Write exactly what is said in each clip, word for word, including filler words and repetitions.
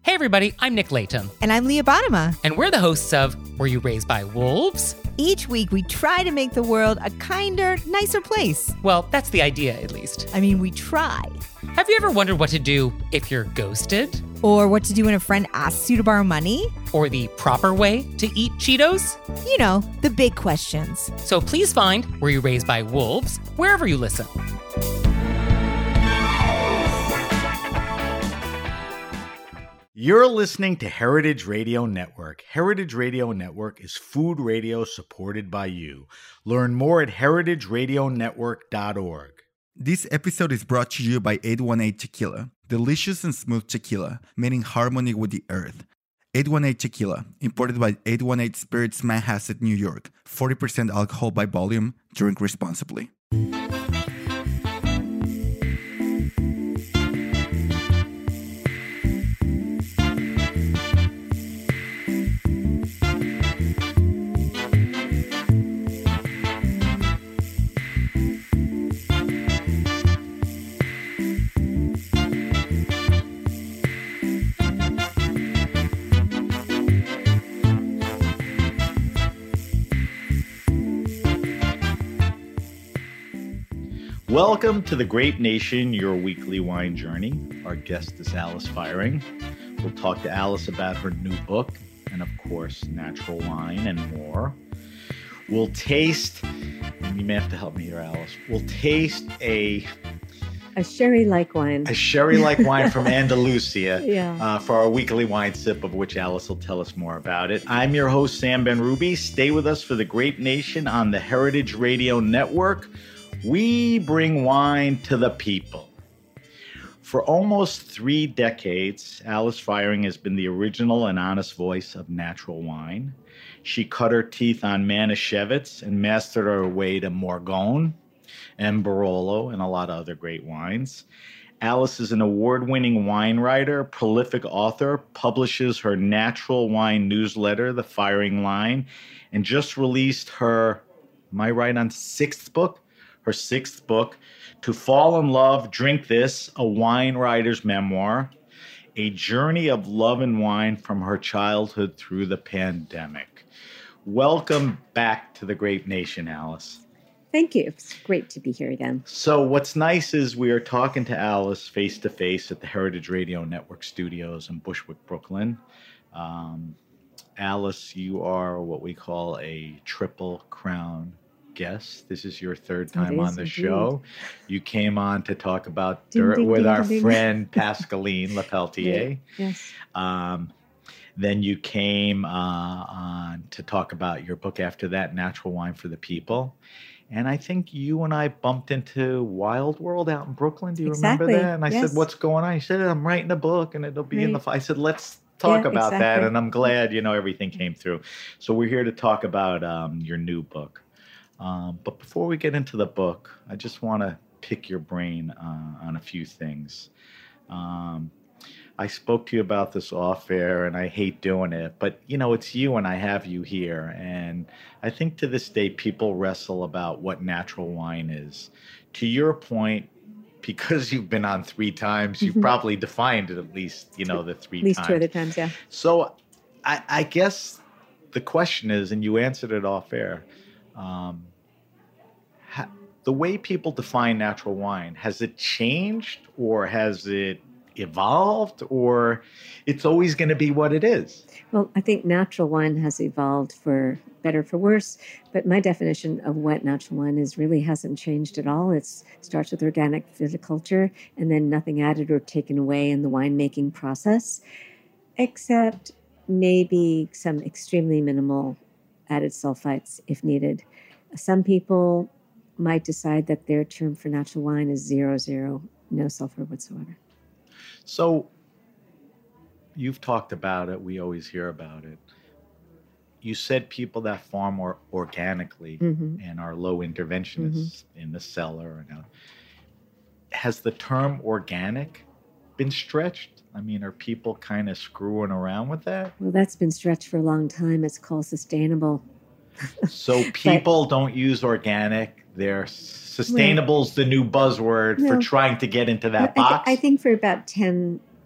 Hey everybody, I'm Nick Layton. And I'm Leah Bottima. And we're the hosts of Were You Raised by Wolves? Each week we try to make the world a kinder, nicer place. Well, that's the idea, at least. I mean, we try. Have you ever wondered what to do if you're ghosted? Or what to do when a friend asks you to borrow money? Or the proper way to eat Cheetos? You know, the big questions. So please find Were You Raised by Wolves wherever you listen. You're listening to Heritage Radio Network. Heritage Radio Network is food radio supported by you. Learn more at heritage radio network dot org. This episode is brought to you by eight one eight Tequila. Delicious and smooth tequila, made in harmony with the earth. eight one eight Tequila, imported by eight one eight Spirits Manhasset, New York. forty percent alcohol by volume. Drink responsibly. Welcome to the Grape Nation, your weekly wine journey. Our guest is Alice Feiring. We'll talk to Alice about her new book and, of course, natural wine and more. We'll taste, and you may have to help me here, Alice. We'll taste a... A sherry-like wine. A sherry-like wine from Andalusia yeah. uh, for our weekly wine sip, of which Alice will tell us more about it. I'm your host, Sam Ben-Ruby. Stay with us for the Grape Nation on the Heritage Radio Network. We bring wine to the people. For almost three decades, Alice Feiring has been the original and honest voice of natural wine. She cut her teeth on Manischewitz and mastered her way to Morgon and Barolo and a lot of other great wines. Alice is an award-winning wine writer, prolific author, publishes her natural wine newsletter, The Feiring Line, and just released her, am I right on, sixth book? Her sixth book, To Fall in Love, Drink This, a wine writer's memoir, a journey of love and wine from her childhood through the pandemic. Welcome back to the Grape Nation, Alice. Thank you. It's great to be here again. So what's nice is we are talking to Alice face-to-face at the Heritage Radio Network studios in Bushwick, Brooklyn. Um, Alice, you are what we call a Triple Crown guest. This is your third time is, on the indeed. show. You came on to talk about Ding, dirt ding, with ding, our ding. friend Pascaline Lepeltier. Yes. Um, then you came uh, on to talk about your book after that, Natural Wine for the People. And I think you and I bumped into Wild World out in Brooklyn. Do you Exactly. remember that? And I Yes. said, what's going on? He said, I'm writing a book and it'll be in the... Right. I said, let's talk Yeah, about that. exactly. And I'm glad, you know, everything came through. So we're here to talk about um, your new book. Um, but before we get into the book, I just want to pick your brain uh, on a few things. Um, I spoke to you about this off air, and I hate doing it, but, you know, it's you and I have you here. And I think to this day, people wrestle about what natural wine is. To your point, because you've been on three times, you've Mm-hmm. probably defined it at least, you know, the three At least times. two other times, yeah. So I, I guess the question is, and you answered it off air, um, ha, the way people define natural wine, has it changed or has it evolved, or it's always going to be what it is? Well, I think natural wine has evolved for better, for worse. But my definition of what natural wine is really hasn't changed at all. It starts with organic viticulture and then nothing added or taken away in the winemaking process, except maybe some extremely minimal added sulfites if needed. Some people might decide that their term for natural wine is zero, zero, no sulfur whatsoever. So you've talked about it. We always hear about it. You said people that farm more organically Mm-hmm. and are low interventionists in the cellar. And, uh, has the term organic been stretched? I mean, are people kind of screwing around with that? Well, that's been stretched for a long time. It's called sustainable. So people don't use organic. They're sustainable's the new buzzword No. for trying to get into that I, th- box. I think for about ten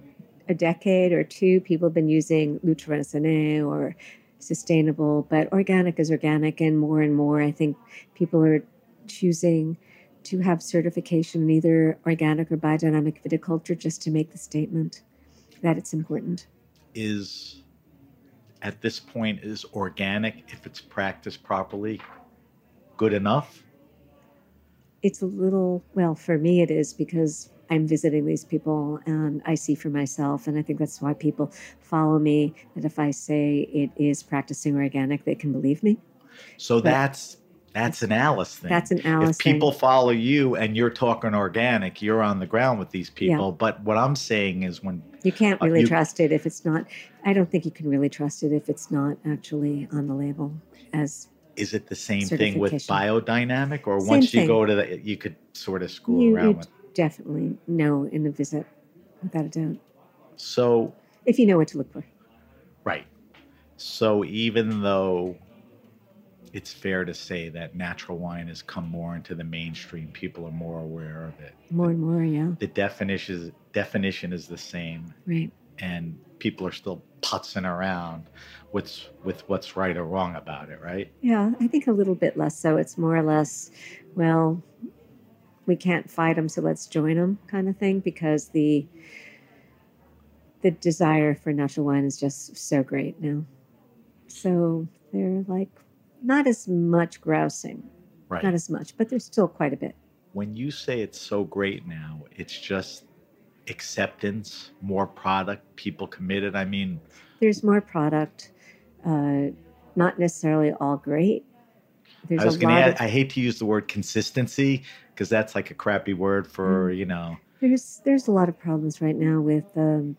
a decade or two, people have been using Lutein or sustainable, but organic is organic. And more and more, I think people are choosing to have certification in either organic or biodynamic viticulture just to make the statement that it's important. Is, at this point, is organic, if it's practiced properly, good enough? It's a little, well, for me it is, because I'm visiting these people and I see for myself. And I think that's why people follow me, that if I say it is practicing organic, they can believe me. So but that's that's an Alice thing. That's an Alice If people thing. follow you and you're talking organic, you're on the ground with these people. Yeah. But what I'm saying is when... You can't really uh, you, trust it if it's not... I don't think you can really trust it if it's not actually on the label as... Is it the same thing with biodynamic? Or Same once you thing. go to the... You could sort of screw You, around you with... definitely know in a visit, without a doubt. So... If you know what to look for. Right. So even though it's fair to say that natural wine has come more into the mainstream, people are more aware of it. More and more, yeah. The definition is, definition is the same. Right. And people are still putzing around with, with what's right or wrong about it, right? Yeah, I think a little bit less so. It's more or less, well, we can't fight them, so let's join them kind of thing, because the the desire for natural wine is just so great now. So they're like, not as much grousing, Right. not as much, but there's still quite a bit. When you say it's so great now, it's just acceptance, more product, people committed. I mean, There's more product, uh, not necessarily all great. There's I was a going to lot add, of, I hate to use the word consistency because that's like a crappy word for, Mm. you know, there's there's a lot of problems right now with um,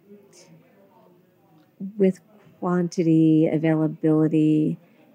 with quantity, availability,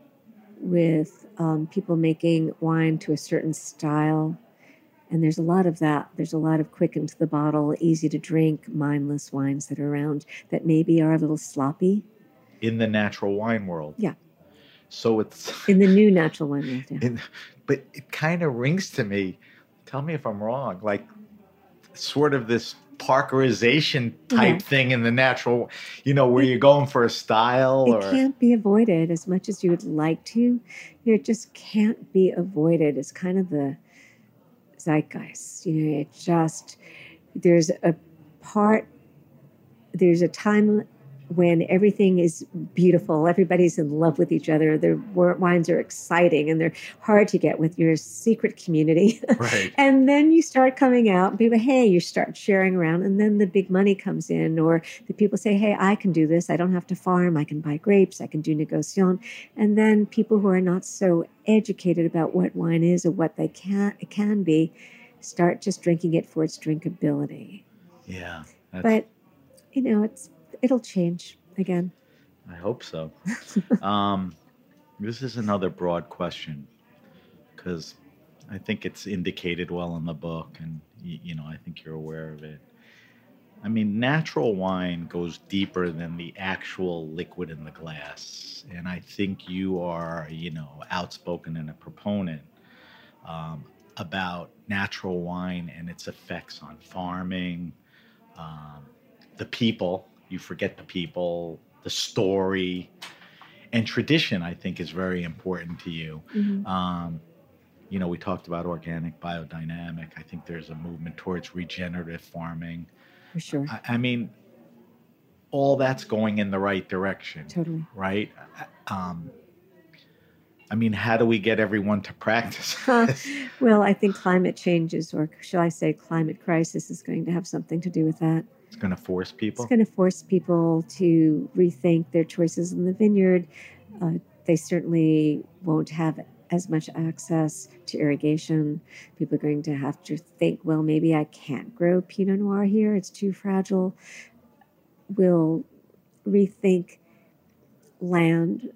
with um, people making wine to a certain style. And there's a lot of that. There's a lot of quick into the bottle, easy to drink, mindless wines that are around that maybe are a little sloppy. in the natural wine world. Yeah. So it's, In the new natural wine world, yeah. in, but it kind of rings to me, tell me if I'm wrong, like sort of this Parkerization type Yeah. thing in the natural, you know, where you're going for a style It or... can't be avoided as much as you would like to. You know, it just can't be avoided. It's kind of the zeitgeist. You know, it just, there's a part, there's a time when everything is beautiful, everybody's in love with each other, their wines are exciting and they're hard to get with your secret community. Right. And then you start coming out and people, hey, you start sharing around, and then the big money comes in, or the people say, hey, I can do this. I don't have to farm. I can buy grapes. I can do negociation. And then people who are not so educated about what wine is or what they can, it can be start just drinking it for its drinkability. Yeah. That's, But, you know, it's it'll change again. I hope so. um, this is another broad question because I think it's indicated well in the book, and y- you know, I think you're aware of it. I mean, natural wine goes deeper than the actual liquid in the glass, and I think you are, you know, outspoken and a proponent um, about natural wine and its effects on farming, um, the people. You forget the people, the story, and tradition, I think, is very important to you. Mm-hmm. Um, you know, we talked about organic, biodynamic. I think there's a movement towards regenerative farming. For sure. I, I mean, all that's going in the right direction, Totally. right? Um, I mean, how do we get everyone to practice this? Well, I think climate changes, or shall I say climate crisis, is going to have something to do with that. It's going to force people? It's going to force people to rethink their choices in the vineyard. Uh, they certainly won't have as much access to irrigation. People are going to have to think, well, maybe I can't grow Pinot Noir here. It's too fragile. We'll rethink land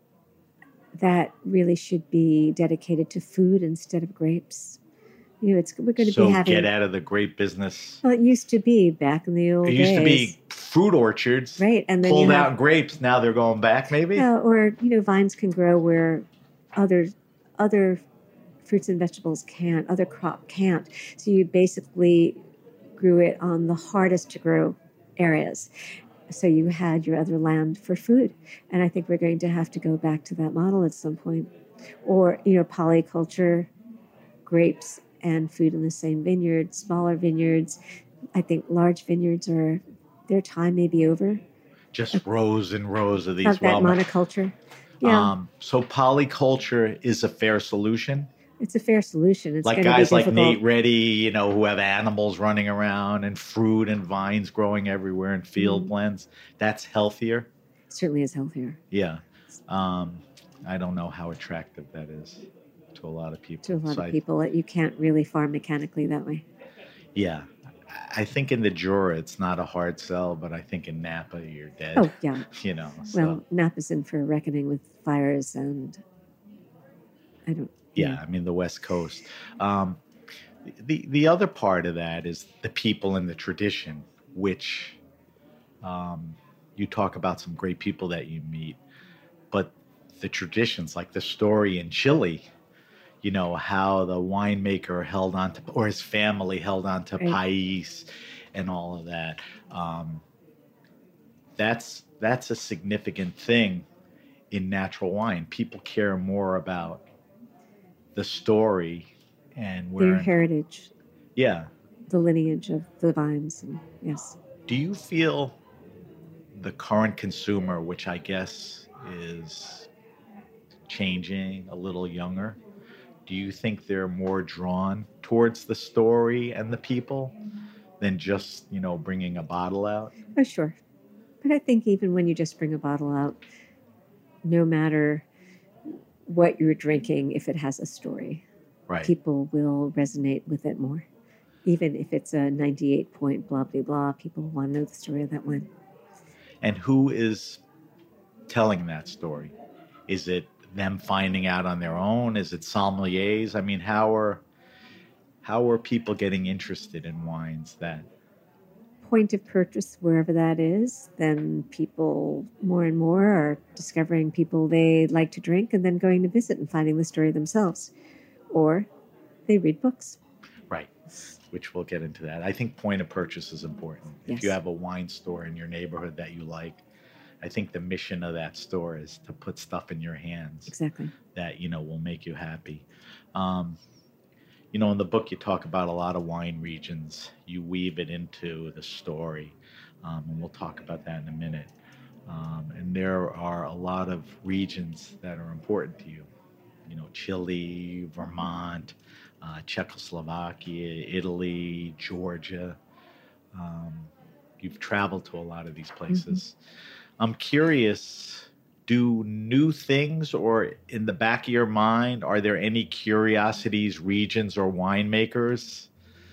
that really should be dedicated to food instead of grapes. You know, it's we're going to so be having. get out of the grape business. Well, it used to be back in the old It used days. to be fruit orchards, Right, and then pulled you have, out grapes. Now they're going back, maybe? uh, or you know, vines can grow where other other fruits and vegetables can't, other crop can't. So you basically grew it on the hardest to grow areas. So you had your other land for food. And I think we're going to have to go back to that model at some point. Or, you know, polyculture, grapes and food in the same vineyard, smaller vineyards. I think large vineyards are, their time may be over. Just rows and rows of these. Not that well, monoculture. Yeah. Um, so polyculture is a fair solution? It's a fair solution. It's like going guys to be like Nate Reddy, you know, who have animals running around and fruit and vines growing everywhere and field Mm. blends. That's healthier? It certainly is healthier. Yeah. Um, I don't know how attractive that is to a lot of people. To a lot So of I- people, that you can't really farm mechanically that way. Yeah. I think in the Jura, it's not a hard sell, but I think in Napa, you're dead. Oh, yeah. You know, so. Well, Napa's in for a reckoning with fires and I don't... Yeah, I mean the West Coast. Um, the the other part of that is the people and the tradition, which um, you talk about some great people that you meet, but the traditions, like the story in Chile, you know, how the winemaker held on to, or his family held on to Right. país and all of that. Um, that's that's a significant thing in natural wine. People care more about the story and Their where, heritage, yeah. the lineage of the vines. And yes. Do you feel the current consumer, which I guess is changing, a little younger, do you think they're more drawn towards the story and the people than just, you know, bringing a bottle out? Oh, sure. But I think even when you just bring a bottle out, no matter what you're drinking, if it has a story, Right. people will resonate with it more. Even if it's a ninety-eight point blah, blah, blah, people want to know the story of that wine. And who is telling that story? Is it them finding out on their own? Is it sommeliers? I mean, how are how are people getting interested in wines that? Point of purchase, wherever that is, then people more and more are discovering people they like to drink and then going to visit and finding the story themselves. Or they read books. Right, which we'll get into that. I think point of purchase is important. Yes. If you have a wine store in your neighborhood that you like, I think the mission of that store is to put stuff in your hands Exactly. that, you know, will make you happy. Um, you know, in the book, you talk about a lot of wine regions. You weave it into the story, um, and we'll talk about that in a minute. Um, and there are a lot of regions that are important to you. You know, Chile, Vermont, uh, Czechoslovakia, Italy, Georgia. Um, you've traveled to a lot of these places. I'm curious, do new things, or in the back of your mind, are there any curiosities, regions, or winemakers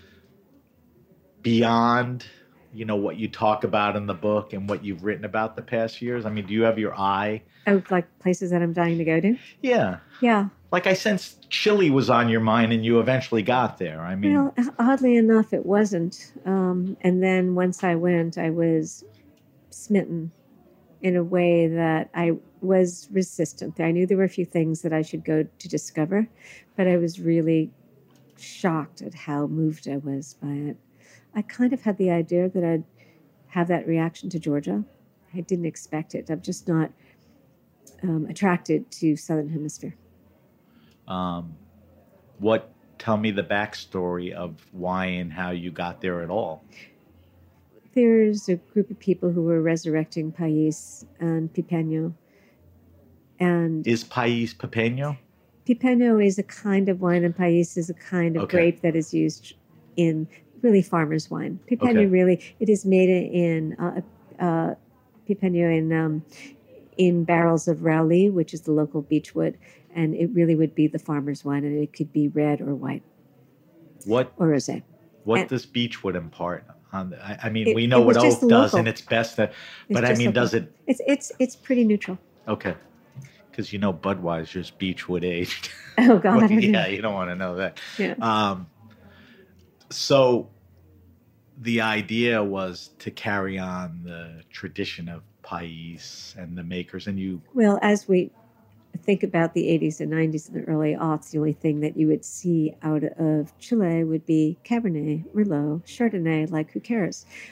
beyond, you know, what you talk about in the book and what you've written about the past years? I mean, do you have your eye? Oh, like places that I'm dying to go to? Yeah. Yeah. Like I sensed Chile was on your mind and you eventually got there. I mean, Well, oddly enough, it wasn't. Um, and then once I went, I was smitten in a way that I was resistant. I knew there were a few things that I should go to discover, but I was really shocked at how moved I was by it. I kind of had the idea that I'd have that reaction to Georgia. I didn't expect it. I'm just not um, attracted to Southern Hemisphere. um, what, tell me the backstory of why and how you got there at all. There's a group of people who were resurrecting País and Pipeño. And Is País Pipeño? Pipeño is a kind of wine, and País is a kind of Okay. grape that is used in really farmer's wine. Pipeño Okay. really, it is made in uh, uh, Pipeño in um, in barrels of Rowley, which is the local beechwood, and it really would be the farmer's wine, and it could be red or white What or rosé. what And- does beechwood impart on the, I, I mean, It- we know it was what just oak the does local. and it's best that, It's but I just mean, local. does it, It's it's it's pretty neutral. okay. Because, you know, Budweiser's beechwood aged. Oh God, I Well, don't know. yeah, you don't want to know that. Yeah. Um, so the idea was to carry on the tradition of País and the makers, and you, Well, as we think about the eighties and nineties and the early aughts, the only thing that you would see out of Chile would be Cabernet, Merlot, Chardonnay, like who cares?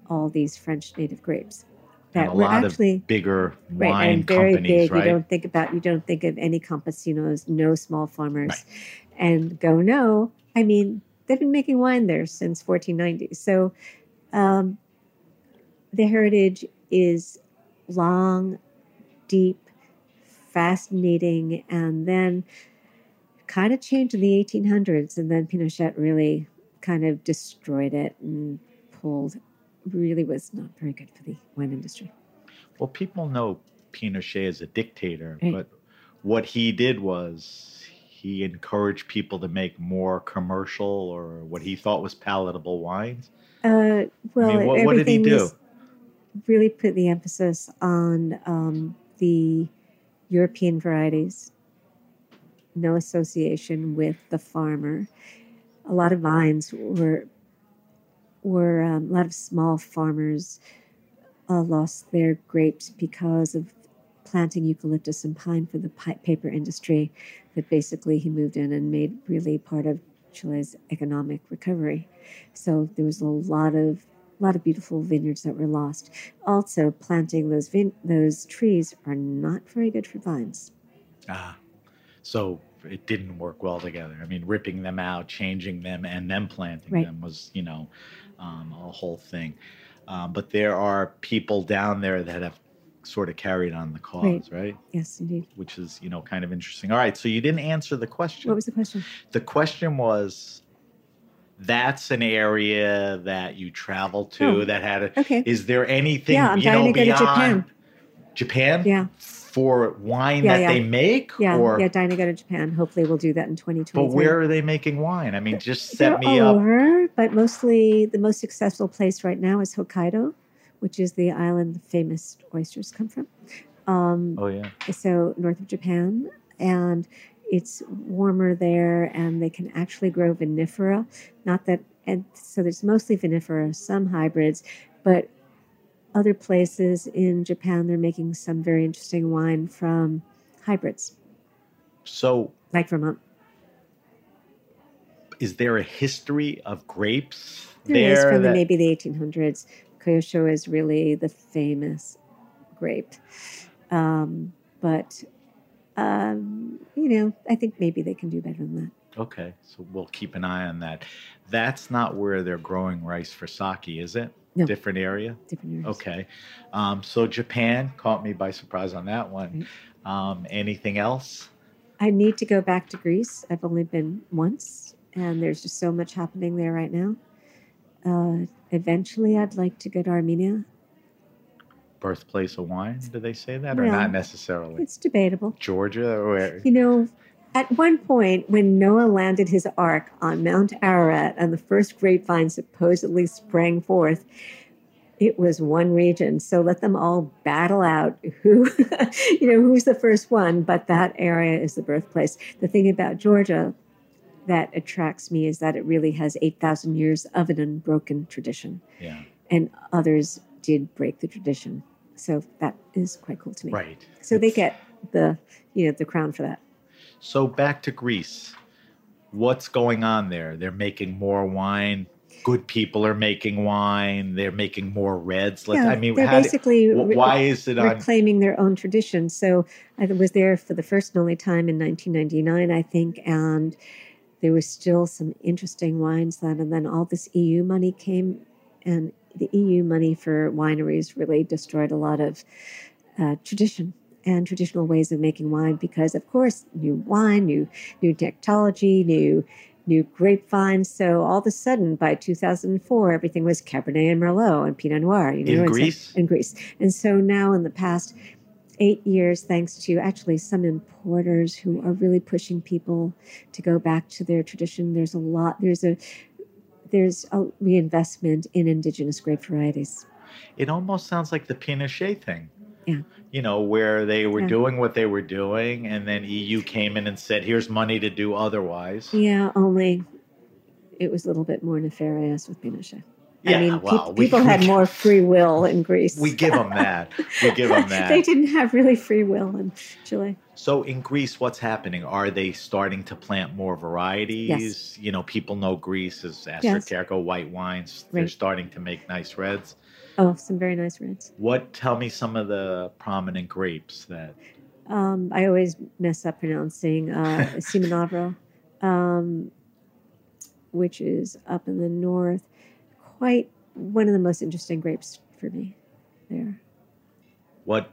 all these French native grapes And that a were lot actually of bigger right wine and very companies, big. right? You don't think about you don't think of any campesinos, no small farmers, Right. and Gonneau. I mean, they've been making wine there since fourteen ninety. So um, the heritage is long, deep, fascinating, and then kind of changed in the eighteen hundreds, and then Pinochet really kind of destroyed it and pulled. Really was not very good for the wine industry. Well, people know Pinochet as a dictator, Right. but what he did was he encouraged people to make more commercial or what he thought was palatable wines. Uh, well, I mean, what, what did he everything do? was really put the emphasis on um, the European varieties, no association with the farmer. A lot of vines were were um, a lot of small farmers uh, lost their grapes because of planting eucalyptus and pine for the pi- paper industry. That basically he moved in and made really part of Chile's economic recovery. So there was a lot of lot of beautiful vineyards that were lost. Also, planting those vin- those trees are not very good for vines. Ah, so it didn't work well together. I mean, ripping them out, changing them, and then planting Right. them was, you know, um, a whole thing. Um, but there are people down there that have sort of carried on the cause, right? Yes, indeed. Which is, you know, kind of interesting. All right, so you didn't answer the question. What was the question? The question was, that's an area that you travel to Oh, that had a. okay. Is there anything, Yeah, I'm you dying know, to go to beyond Japan. Japan? Yeah. For wine Yeah, that yeah. they make? Yeah, or, yeah, dying to go to Japan. Hopefully we'll do that in twenty twenty-three. But where are they making wine? I mean, just They're set me all up. over, but mostly the most successful place right now is Hokkaido, which is the island the famous oysters come from. Um, Oh, yeah. so north of Japan, and it's warmer there, and they can actually grow vinifera. Not that, and so there's mostly vinifera, some hybrids, but other places in Japan they're making some very interesting wine from hybrids, So like Vermont. is there a history of grapes There is there? from the, that- maybe the eighteen hundreds. Kyosho is really the famous grape. Um, but, um, you know, I think maybe they can do better than that. Okay, so we'll keep an eye on that. That's not where they're growing rice for sake, is it? No. Different area? Different areas. Okay. Um, so Japan caught me by surprise on that one. Um, anything else? I need to go back to Greece. I've only been once, and there's just so much happening there right now. Uh, eventually, I'd like to go to Armenia. Birthplace of wine? Did they say that, or Well, not necessarily? It's debatable. Georgia, or where? You know, at one point, when Noah landed his ark on Mount Ararat and the first grapevine supposedly sprang forth, it was one region. So let them all battle out who, you know, who's the first one. But that area is the birthplace. The thing about Georgia that attracts me is that it really has eight thousand years of an unbroken tradition. Yeah. And others did break the tradition. So that is quite cool to me. Right. So they It's- get the, you know, the crown for that. So back to Greece. What's going on there? They're making more wine. Good people are making wine. They're making more reds. Let's, Yeah, I mean, they're how do- basically wh- re- why is it on? reclaiming their own tradition. So I was there for the first and only time in nineteen ninety-nine, I think, and there was still some interesting wines then. And then all this E U money came, and the E U money for wineries really destroyed a lot of uh, tradition and traditional ways of making wine because, of course, new wine, new new technology, new new grapevines. So all of a sudden, by two thousand four, everything was Cabernet and Merlot and Pinot Noir. You know, In and so- Greece? in Greece. And so now in the past eight years, thanks to actually some importers who are really pushing people to go back to their tradition, there's a lot, there's a there's a reinvestment in indigenous grape varieties. It almost sounds like the Pinochet thing. Yeah. You know, where they were Yeah. doing what they were doing, and then E U came in and said, here's money to do otherwise. Yeah, only it was a little bit more nefarious with Pinochet. Yeah, I mean, well, peop- we- people we- had more free will in Greece. We give them that. We give them that. They didn't have really free will in Chile. So in Greece, what's happening? Are they starting to plant more varieties? Yes. You know, people know Greece as Yes. Astraterco white wines. They're Right. starting to make nice reds. Oh, some very nice reds. What? Tell me some of the prominent grapes that. Um, I always mess up pronouncing uh, Simonavro, um, which is up in the north. Quite one of the most interesting grapes for me there. What?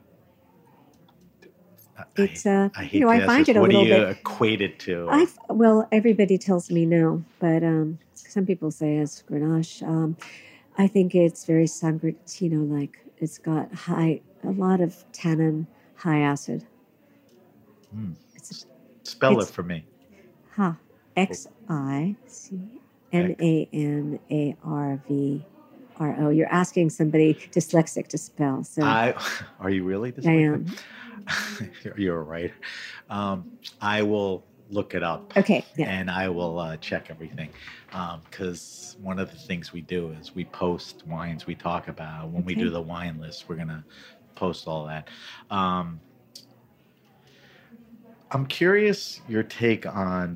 It's I, uh, I hate you know, to I ask find this. it a What do little you bit. equate it to? I well, everybody tells me no, but um, some people say it's Grenache. Um, I think it's very Sangrantino like. It's got high, a lot of tannin, high acid. Hmm. It's Spell it's, it for me. Ha, X I C M A N A R V R O. You're asking somebody dyslexic to spell. So I are you really dyslexic? I am. You're right. Um, I will look it up. Okay. Yeah. And I will uh, check everything because um, one of the things we do is we post wines we talk about. When Okay. we do the wine list, we're gonna post all that. Um, I'm curious your take on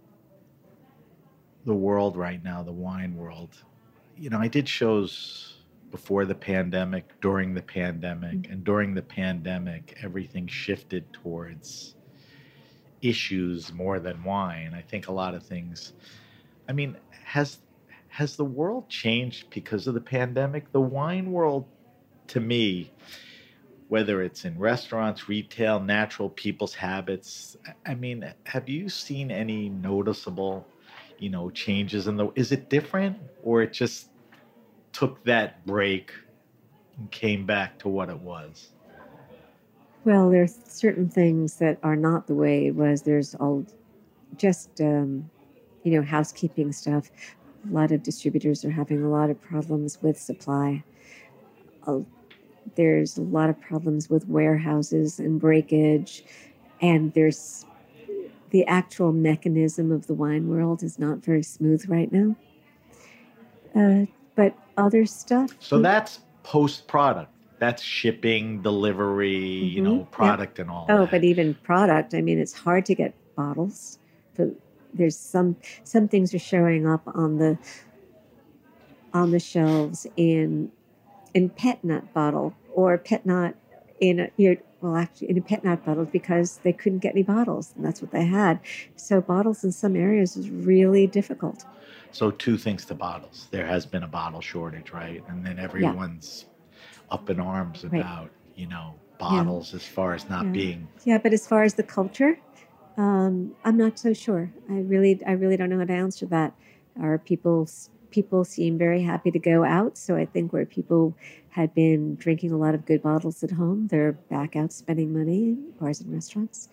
the world right now, the wine world. You know, I did shows before the pandemic, during the pandemic, mm-hmm. and during the pandemic, everything shifted towards issues more than wine. I think a lot of things. I mean, has has the world changed because of the pandemic? The wine world, to me, whether it's in restaurants, retail, natural people's habits, I mean, have you seen any noticeable, you know, changes in the? Is it different, or it just took that break and came back to what it was? Well, there's certain things that are not the way it was. There's all just, um, you know, housekeeping stuff. A lot of distributors are having a lot of problems with supply. Uh, there's a lot of problems with warehouses and breakage. And there's the actual mechanism of the wine world is not very smooth right now. Uh, but other stuff. So that's post-product. That's shipping, delivery, mm-hmm. you know, product, yep. and all oh, that. But even product, I mean, it's hard to get bottles. But there's some some things are showing up on the on the shelves in in pet nut bottle or pet nut in a, you know, well, actually in a pet nut bottle because they couldn't get any bottles, and that's what they had. So bottles in some areas is really difficult. So two things to bottles. There has been a bottle shortage, right? And then everyone's yeah. up in arms about, right. you know, bottles yeah. as far as not yeah. being. Yeah, but as far as the culture, um, I'm not so sure. I really, I really don't know how to answer that. Our people, people seem very happy to go out. So I think where people had been drinking a lot of good bottles at home, they're back out spending money in bars and restaurants.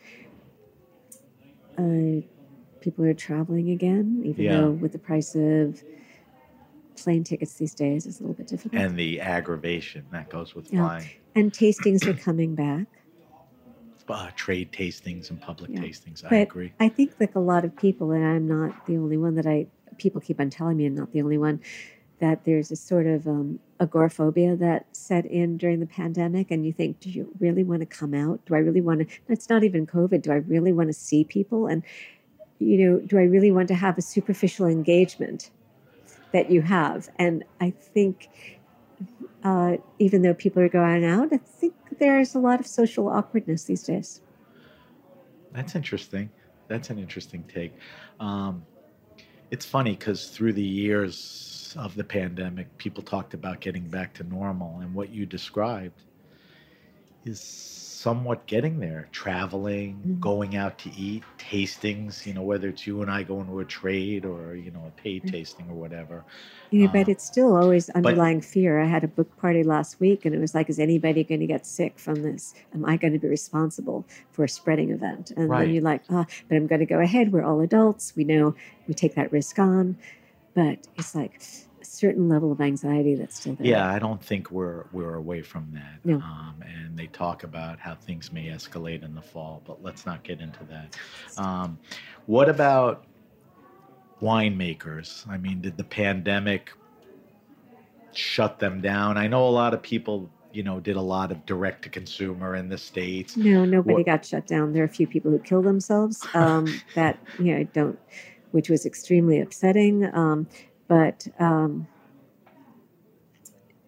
Uh, People are traveling again, even yeah. though with the price of plane tickets these days, it's a little bit difficult. And the aggravation that goes with flying. Yeah. And tastings are coming back. Uh, trade tastings and public yeah. tastings, I but agree. I think like a lot of people, and I'm not the only one that I, people keep on telling me I'm not the only one, that there's a sort of um, agoraphobia that set in during the pandemic. And you think, do you really want to come out? Do I really want to, it's not even COVID, do I really want to see people? And you know, do I really want to have a superficial engagement that you have? And I think uh, even though people are going out, I think there's a lot of social awkwardness these days. That's interesting. That's an interesting take. Um, it's funny because through the years of the pandemic, people talked about getting back to normal. And what you described is somewhat getting there, traveling, mm-hmm. going out to eat, tastings, you know, whether it's you and I going to a trade or, you know, a paid mm-hmm. tasting or whatever. Yeah, um, but it's still always underlying but, fear. I had a book party last week and it was like, is anybody going to get sick from this? Am I going to be responsible for a spreading event? And right. then you're like, oh, but I'm going to go ahead. We're all adults. We know we take that risk on. But it's like a certain level of anxiety that's still there. Yeah, I don't think we're we're away from that. No. Um, and they talk about how things may escalate in the fall, but let's not get into that. Um, what about winemakers? I mean, did the pandemic shut them down? I know a lot of people, you know, did a lot of direct to consumer in the States. No, nobody what? got shut down. There are a few people who killed themselves um, that, you know, don't, which was extremely upsetting. Um, But um,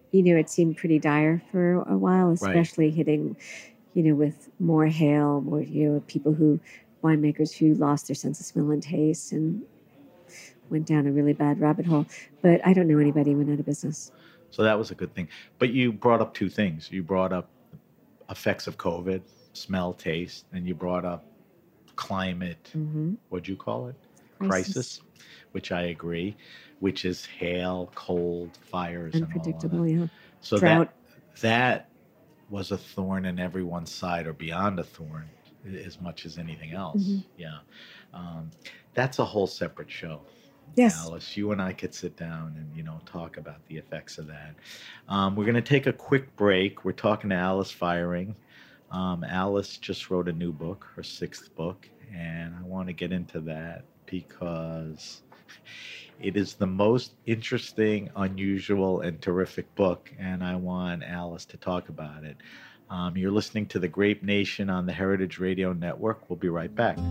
you know, it seemed pretty dire for a while, especially right. hitting, you know, with more hail, more, you know, people who, winemakers who lost their sense of smell and taste and went down a really bad rabbit hole. But I don't know anybody who went out of business. So that was a good thing. But you brought up two things. You brought up effects of COVID, smell, taste, and you brought up climate, mm-hmm. what'd you call it? Crisis. Crisis, which I agree, which is hail, cold, fires. Unpredictable, and all yeah. So Drought. that that was a thorn in everyone's side, or beyond a thorn, as much as anything else. Mm-hmm. Yeah. Um, that's a whole separate show. Yes. Alice, you and I could sit down and, you know, talk about the effects of that. Um, we're going to take a quick break. We're talking to Alice Feiring. Um, Alice just wrote a new book, her sixth book, and I want to get into that because it is the most interesting, unusual, and terrific book, and I want Alice to talk about it. Um, you're listening to The Grape Nation on the Heritage Radio Network. We'll be right back.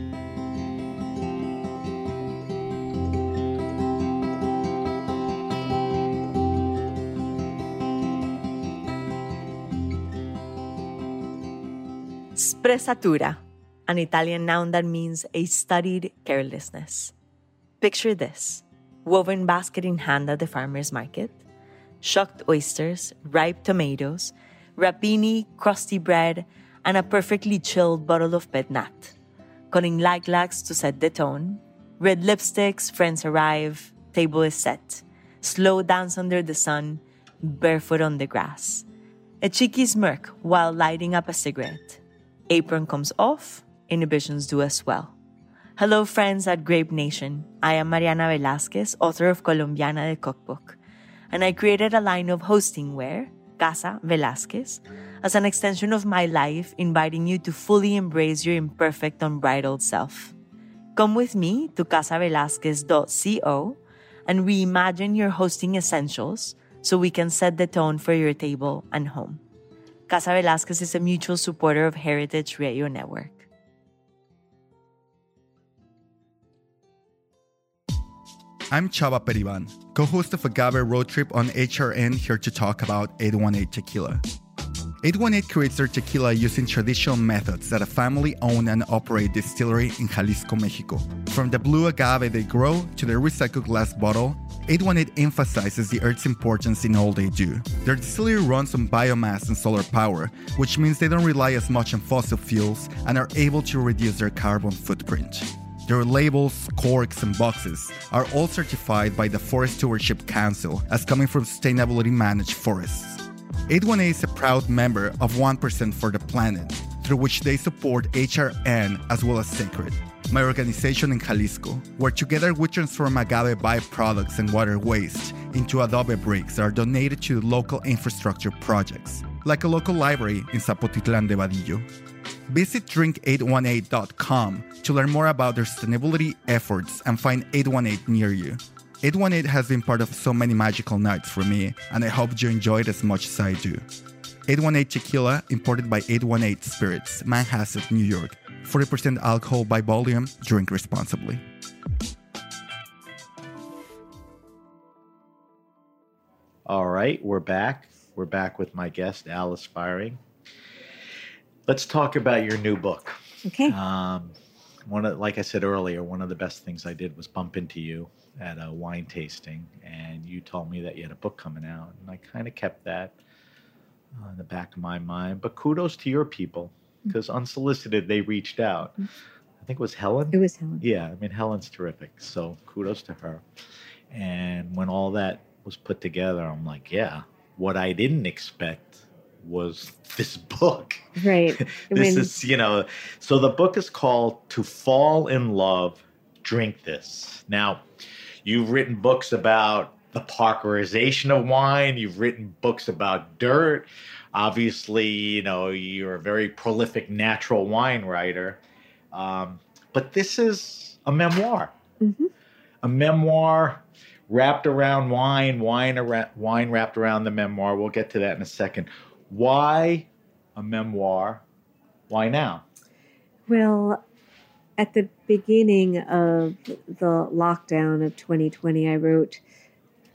Sprezzatura, an Italian noun that means a studied carelessness. Picture this: woven basket in hand at the farmer's market, shucked oysters, ripe tomatoes, rapini, crusty bread, and a perfectly chilled bottle of pet nat. Cutting lilacs to set the tone. Red lipsticks, friends arrive, table is set. Slow dance under the sun, barefoot on the grass. A cheeky smirk while lighting up a cigarette. Apron comes off, inhibitions do as well. Hello friends at Grape Nation. I am Mariana Velasquez, author of Colombiana the Cookbook, and I created a line of hosting wear, Casa Velasquez, as an extension of my life, inviting you to fully embrace your imperfect, unbridled self. Come with me to casa velasquez dot co and reimagine your hosting essentials so we can set the tone for your table and home. Casa Velasquez is a mutual supporter of Heritage Radio Network. I'm Chava Periban, co-host of Agave Road Trip on H R N, here to talk about eight one eight Tequila. eight one eight creates their tequila using traditional methods at a family-owned and operated distillery in Jalisco, Mexico. From the blue agave they grow to their recycled glass bottle, eight one eight emphasizes the earth's importance in all they do. Their distillery runs on biomass and solar power, which means they don't rely as much on fossil fuels and are able to reduce their carbon footprint. Their labels, corks, and boxes are all certified by the Forest Stewardship Council as coming from sustainably managed forests. eight one eight is a proud member of one percent for the Planet, through which they support H R N as well as Sacred, my organization in Jalisco, where together we transform agave byproducts and water waste into adobe bricks that are donated to local infrastructure projects, like a local library in Zapotitlan de Vadillo. Visit drink eight one eight dot com to learn more about their sustainability efforts and find eight one eight near you. eight one eight has been part of so many magical nights for me, and I hope you enjoy it as much as I do. eight one eight Tequila, imported by eight one eight Spirits, Manhasset, New York. forty percent alcohol by volume. Drink responsibly. All right, we're back. We're back with my guest, Alice Feiring. Let's talk about your new book. Okay. Um, one of, like I said earlier, one of the best things I did was bump into you at a wine tasting, and you told me that you had a book coming out, and I kind of kept that uh, in the back of my mind. But kudos to your people, because unsolicited, they reached out. I think it was Helen? It was Helen. Yeah, I mean, Helen's terrific, so kudos to her. And when all that was put together, I'm like, yeah, what I didn't expect was this book. Right. This when... is, you know, so the book is called To Fall in Love, Drink This. Now, you've written books about the Parkerization of wine. You've written books about dirt. Obviously, you know, you're a very prolific natural wine writer. Um, but this is a memoir. Mm-hmm. A memoir wrapped around wine, wine, around, wine wrapped around the memoir. We'll get to that in a second. Why a memoir? Why now? Well, at the beginning of the lockdown of twenty twenty, I wrote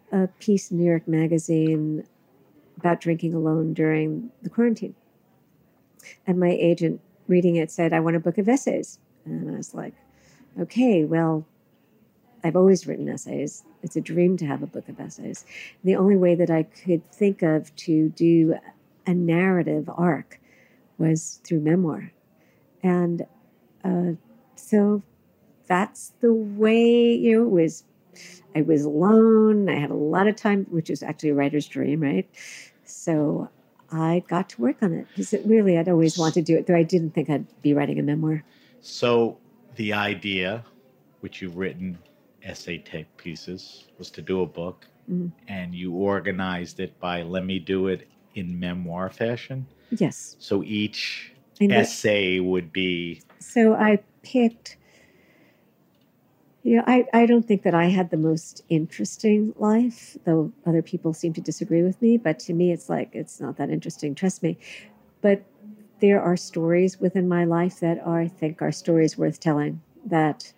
a piece in New York Magazine about drinking alone during the quarantine. And my agent reading it said, I want a book of essays. And I was like, okay, well, I've always written essays. It's a dream to have a book of essays. The only way that I could think of to do a narrative arc was through memoir. And uh, so that's the way, you know, it was, I was alone. I had a lot of time, which is actually a writer's dream, right? So I got to work on it because it really, I'd always wanted to do it, though I didn't think I'd be writing a memoir. So the idea, which you've written essay type pieces, was to do a book, mm-hmm. and you organized it by let me do it in memoir fashion. Yes. So each and essay would be. So I picked. You know, I, I don't think that I had the most interesting life, though other people seem to disagree with me. But to me, it's like, it's not that interesting, trust me. But there are stories within my life that are, I think are stories worth telling, that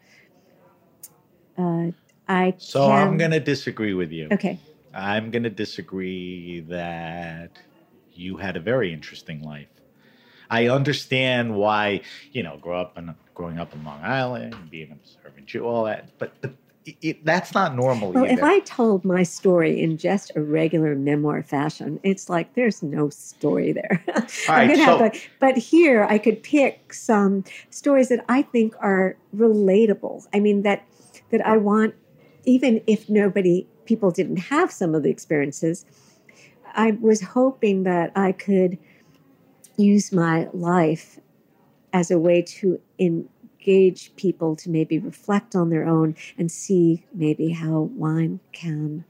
uh, I So can... I'm going to disagree with you. Okay. I'm going to disagree that you had a very interesting life. I understand why, you know, grow up in, growing up in Long Island, being an observant Jew, all that, but, but it, it, that's not normal well, either. If I told my story in just a regular memoir fashion, it's like there's no story there. All right, so, have a, but here I could pick some stories that I think are relatable. I mean, that that I want, even if nobody, people didn't have some of the experiences, I was hoping that I could use my life as a way to engage people to maybe reflect on their own and see maybe how wine can,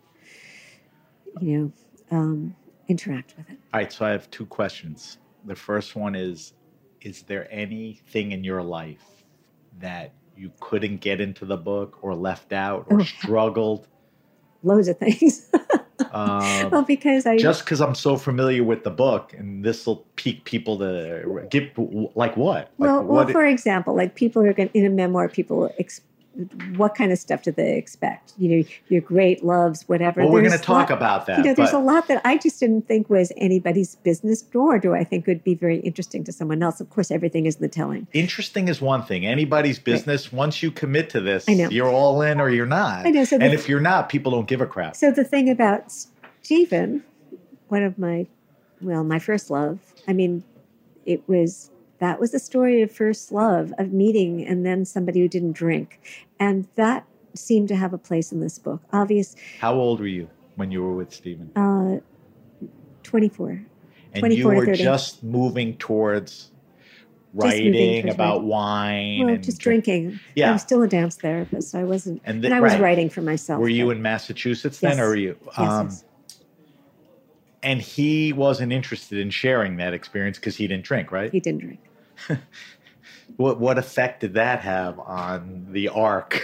you know, um, interact with it. All right, so I have two questions. The first one is, is there anything in your life that you couldn't get into the book or left out or oh, struggled? Loads of things. Um, well, because I just because I'm so familiar with the book, and this will pique people to give, like what? Like well, what well, for it, example, like people are going in a memoir. People, ex, what kind of stuff do they expect? You know, your great loves, whatever. Well, there's we're going to talk lot, about that. You know, there's but, a lot that I just didn't think was anybody's business, nor do I think would be very interesting to someone else. Of course, everything is in the telling. Interesting is one thing. Anybody's business. Right. Once you commit to this, I know. You're all in or you're not. I know. So and the, if you're not, people don't give a crap. So the thing about Stephen, one of my, well, my first love, I mean, it was, that was the story of first love, of meeting and then somebody who didn't drink. And that seemed to have a place in this book. Obvious. How old were you when you were with Stephen? Uh, twenty-four. And twenty-four you were to thirty. Just moving towards writing towards about writing. wine. Well, and just drinking. Yeah. I was still a dance therapist. So I wasn't, and, the, and I right. was writing for myself. Were you but, in Massachusetts then, yes. or were you? Yes, Um, yes. And he wasn't interested in sharing that experience because he didn't drink, right? He didn't drink. What what effect did that have on the arc?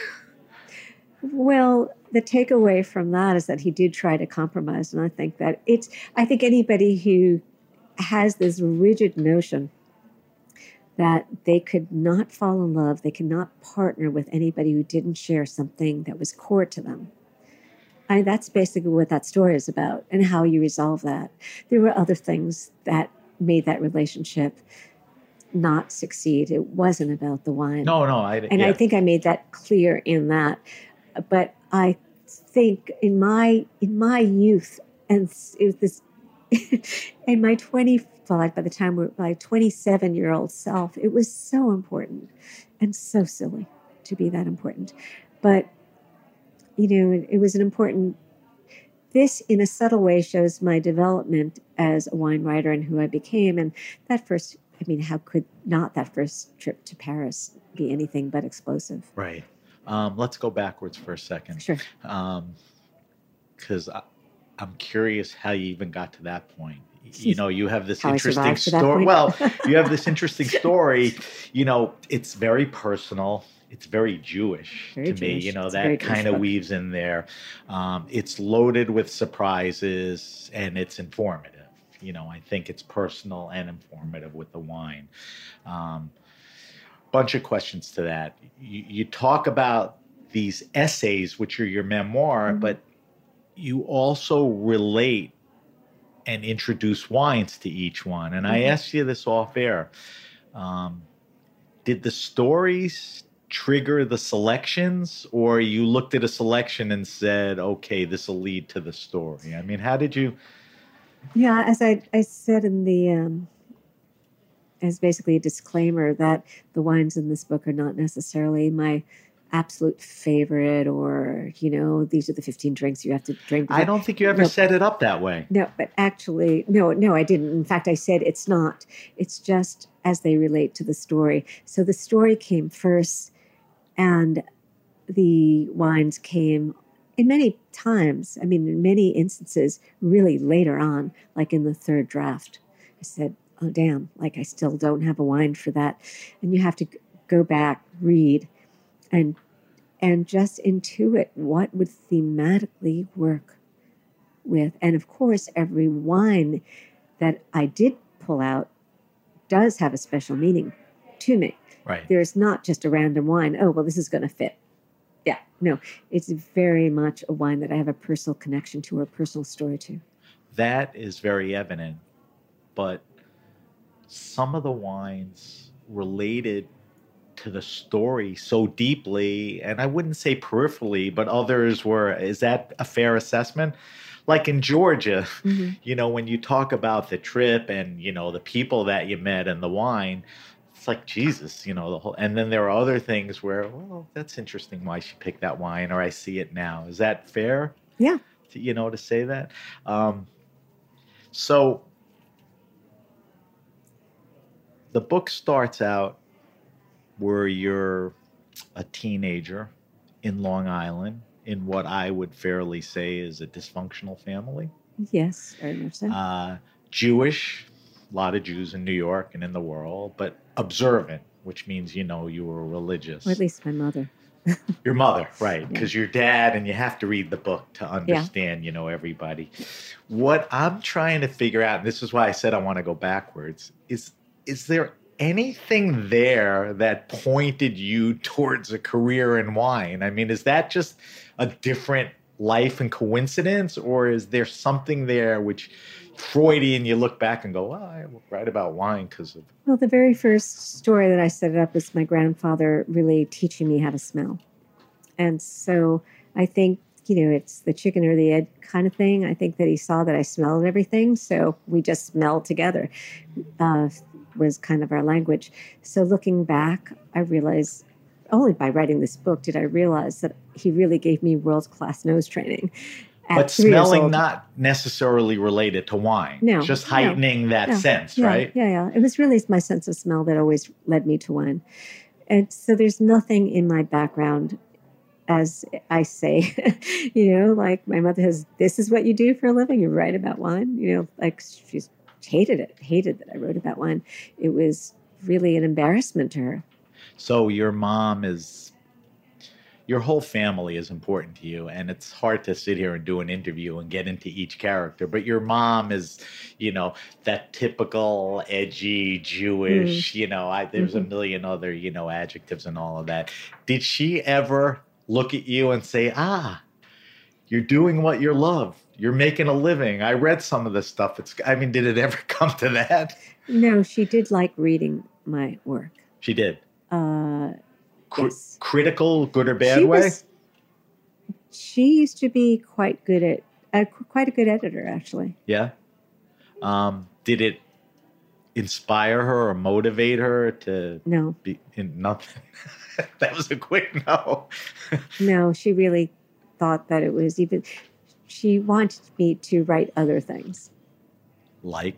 Well, the takeaway from that is that he did try to compromise, and I think that it's. I think anybody who has this rigid notion that they could not fall in love, they could not partner with anybody who didn't share something that was core to them. I mean, that's basically what that story is about and how you resolve that. There were other things that made that relationship not succeed. It wasn't about the wine. No, no. I, and yeah. I think I made that clear in that. But I think in my in my youth, and it was this, in my twenty-five, by the time we're my twenty-seven-year-old self, it was so important and so silly to be that important. But you know, it, it was an important, this in a subtle way shows my development as a wine writer and who I became. And that first, I mean, how could not that first trip to Paris be anything but explosive? Right. Um, let's go backwards for a second. Sure. Because um, I'm curious how you even got to that point. You know, you have this how interesting story. Well, you have this interesting story. You know, it's very personal. It's very Jewish very to Jewish. me. You know, it's that kind of weaves in there. Um, it's loaded with surprises and it's informative. You know, I think it's personal and informative with the wine. Um, bunch of questions to that. You, you talk about these essays, which are your memoir, mm-hmm. but you also relate and introduce wines to each one. And I asked you this off air. Um, did the stories trigger the selections, or you looked at a selection and said, okay, this will lead to the story? I mean, how did you? Yeah, as I, I said in the, um, as basically a disclaimer, that the wines in this book are not necessarily my absolute favorite, or, you know, these are the fifteen drinks you have to drink. I don't think you ever no, set it up that way. No, but actually, no, no, I didn't. In fact, I said it's not. It's just as they relate to the story. So the story came first, and the wines came in many times, I mean, in many instances, really later on, like in the third draft. I said, oh, damn, like I still don't have a wine for that. And you have to go back, read, and and just intuit what would thematically work with. And of course, every wine that I did pull out does have a special meaning to me. Right. There's not just a random wine. Oh, well, this is going to fit. Yeah, no, it's very much a wine that I have a personal connection to or a personal story to. That is very evident. But some of the wines related to the story so deeply, and I wouldn't say peripherally, but others were. Is that a fair assessment? Like in Georgia, mm-hmm. you know, when you talk about the trip and, you know, the people that you met and the wine, it's like, Jesus, you know, the whole, and then there are other things where, well, that's interesting why she picked that wine, or I see it now. Is that fair? Yeah. To, you know, to say that? Um, so the book starts out where you're a teenager in Long Island in what I would fairly say is a dysfunctional family. Yes, very much so. Uh, Jewish, a lot of Jews in New York and in the world, but observant, which means, you know, you were religious. Or at least my mother. Your mother, right, because yeah. your dad, and you have to read the book to understand, yeah. you know, everybody. What I'm trying to figure out, and this is why I said I want to go backwards, is is there anything there that pointed you towards a career in wine? I mean, is that just a different life and coincidence, or is there something there which Freudian, you look back and go, well, I write about wine because of... Well, the very first story that I set up was my grandfather really teaching me how to smell. And so I think, you know, it's the chicken or the egg kind of thing. I think that he saw that I smelled everything, so we just smelled together. Uh, was kind of our language. So looking back, I realized only by writing this book did I realize that he really gave me world-class nose training. But smelling not necessarily related to wine. No. Just heightening no, that no. sense, yeah, right? Yeah, yeah. It was really my sense of smell that always led me to wine. And so there's nothing in my background, as I say, you know, like my mother has, this is what you do for a living, you write about wine. You know, like she's hated it, hated that I wrote about wine. It was really an embarrassment to her. So your mom is, your whole family is important to you, and it's hard to sit here and do an interview and get into each character, but your mom is, you know, that typical edgy Jewish, mm. you know, I, there's mm-hmm. a million other, you know, adjectives and all of that. Did she ever look at you and say, ah, you're doing what you love. You're making a living. I read some of this stuff. It's, I mean, did it ever come to that? No, she did like reading my work. She did? Uh, Cr- yes. Critical, good or bad she way? Was, she used to be quite good at, uh, quite a good editor, actually. Yeah? Um, did it inspire her or motivate her to no. be in nothing? That was a quick no. No, she really thought that it was even... She wanted me to write other things. Like?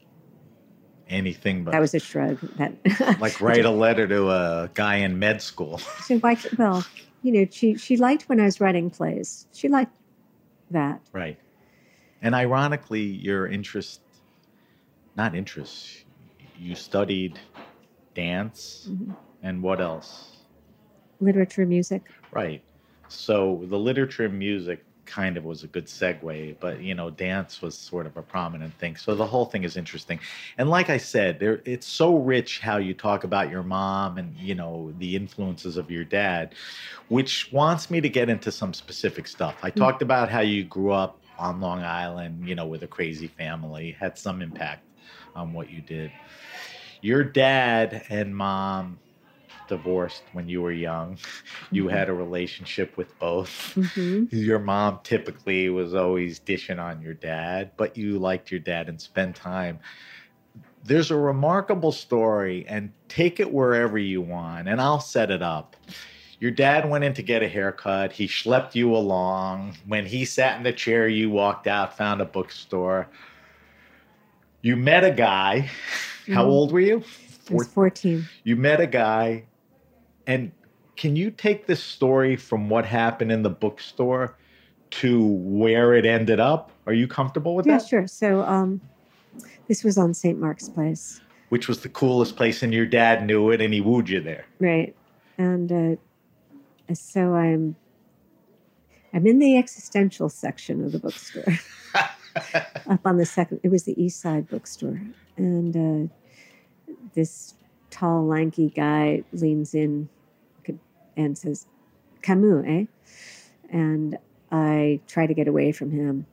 Anything but... That was a shrug. That like write a letter to a guy in med school. So why, well, you know, she, she liked when I was writing plays. She liked that. Right. And ironically, your interest... Not interest. You studied dance mm-hmm. and what else? Literature, music. Right. So the literature and music kind of was a good segue, but you know, dance was sort of a prominent thing. So the whole thing is interesting. And like I said, there it's so rich how you talk about your mom and, you know, the influences of your dad, which wants me to get into some specific stuff. I mm-hmm. talked about how you grew up on Long Island, you know, with a crazy family, had some impact on what you did. Your dad and mom divorced when you were young. You mm-hmm. had a relationship with both. Mm-hmm. Your mom typically was always dishing on your dad, but you liked your dad and spent time. There's a remarkable story, and take it wherever you want, and I'll set it up. Your dad went in to get a haircut. He schlepped you along. When he sat in the chair, you walked out, found a bookstore. You met a guy. Mm-hmm. How old were you? I was fourteen. You met a guy. And can you take this story from what happened in the bookstore to where it ended up? Are you comfortable with yeah, that? Yeah, sure. So um, this was on Saint Mark's Place. Which was the coolest place, and your dad knew it, and he wooed you there. Right. And uh, so I'm I'm in the existential section of the bookstore. Up on the second, it was the East Side bookstore. And uh, this tall, lanky guy leans in and says, Camus, eh? And I try to get away from him.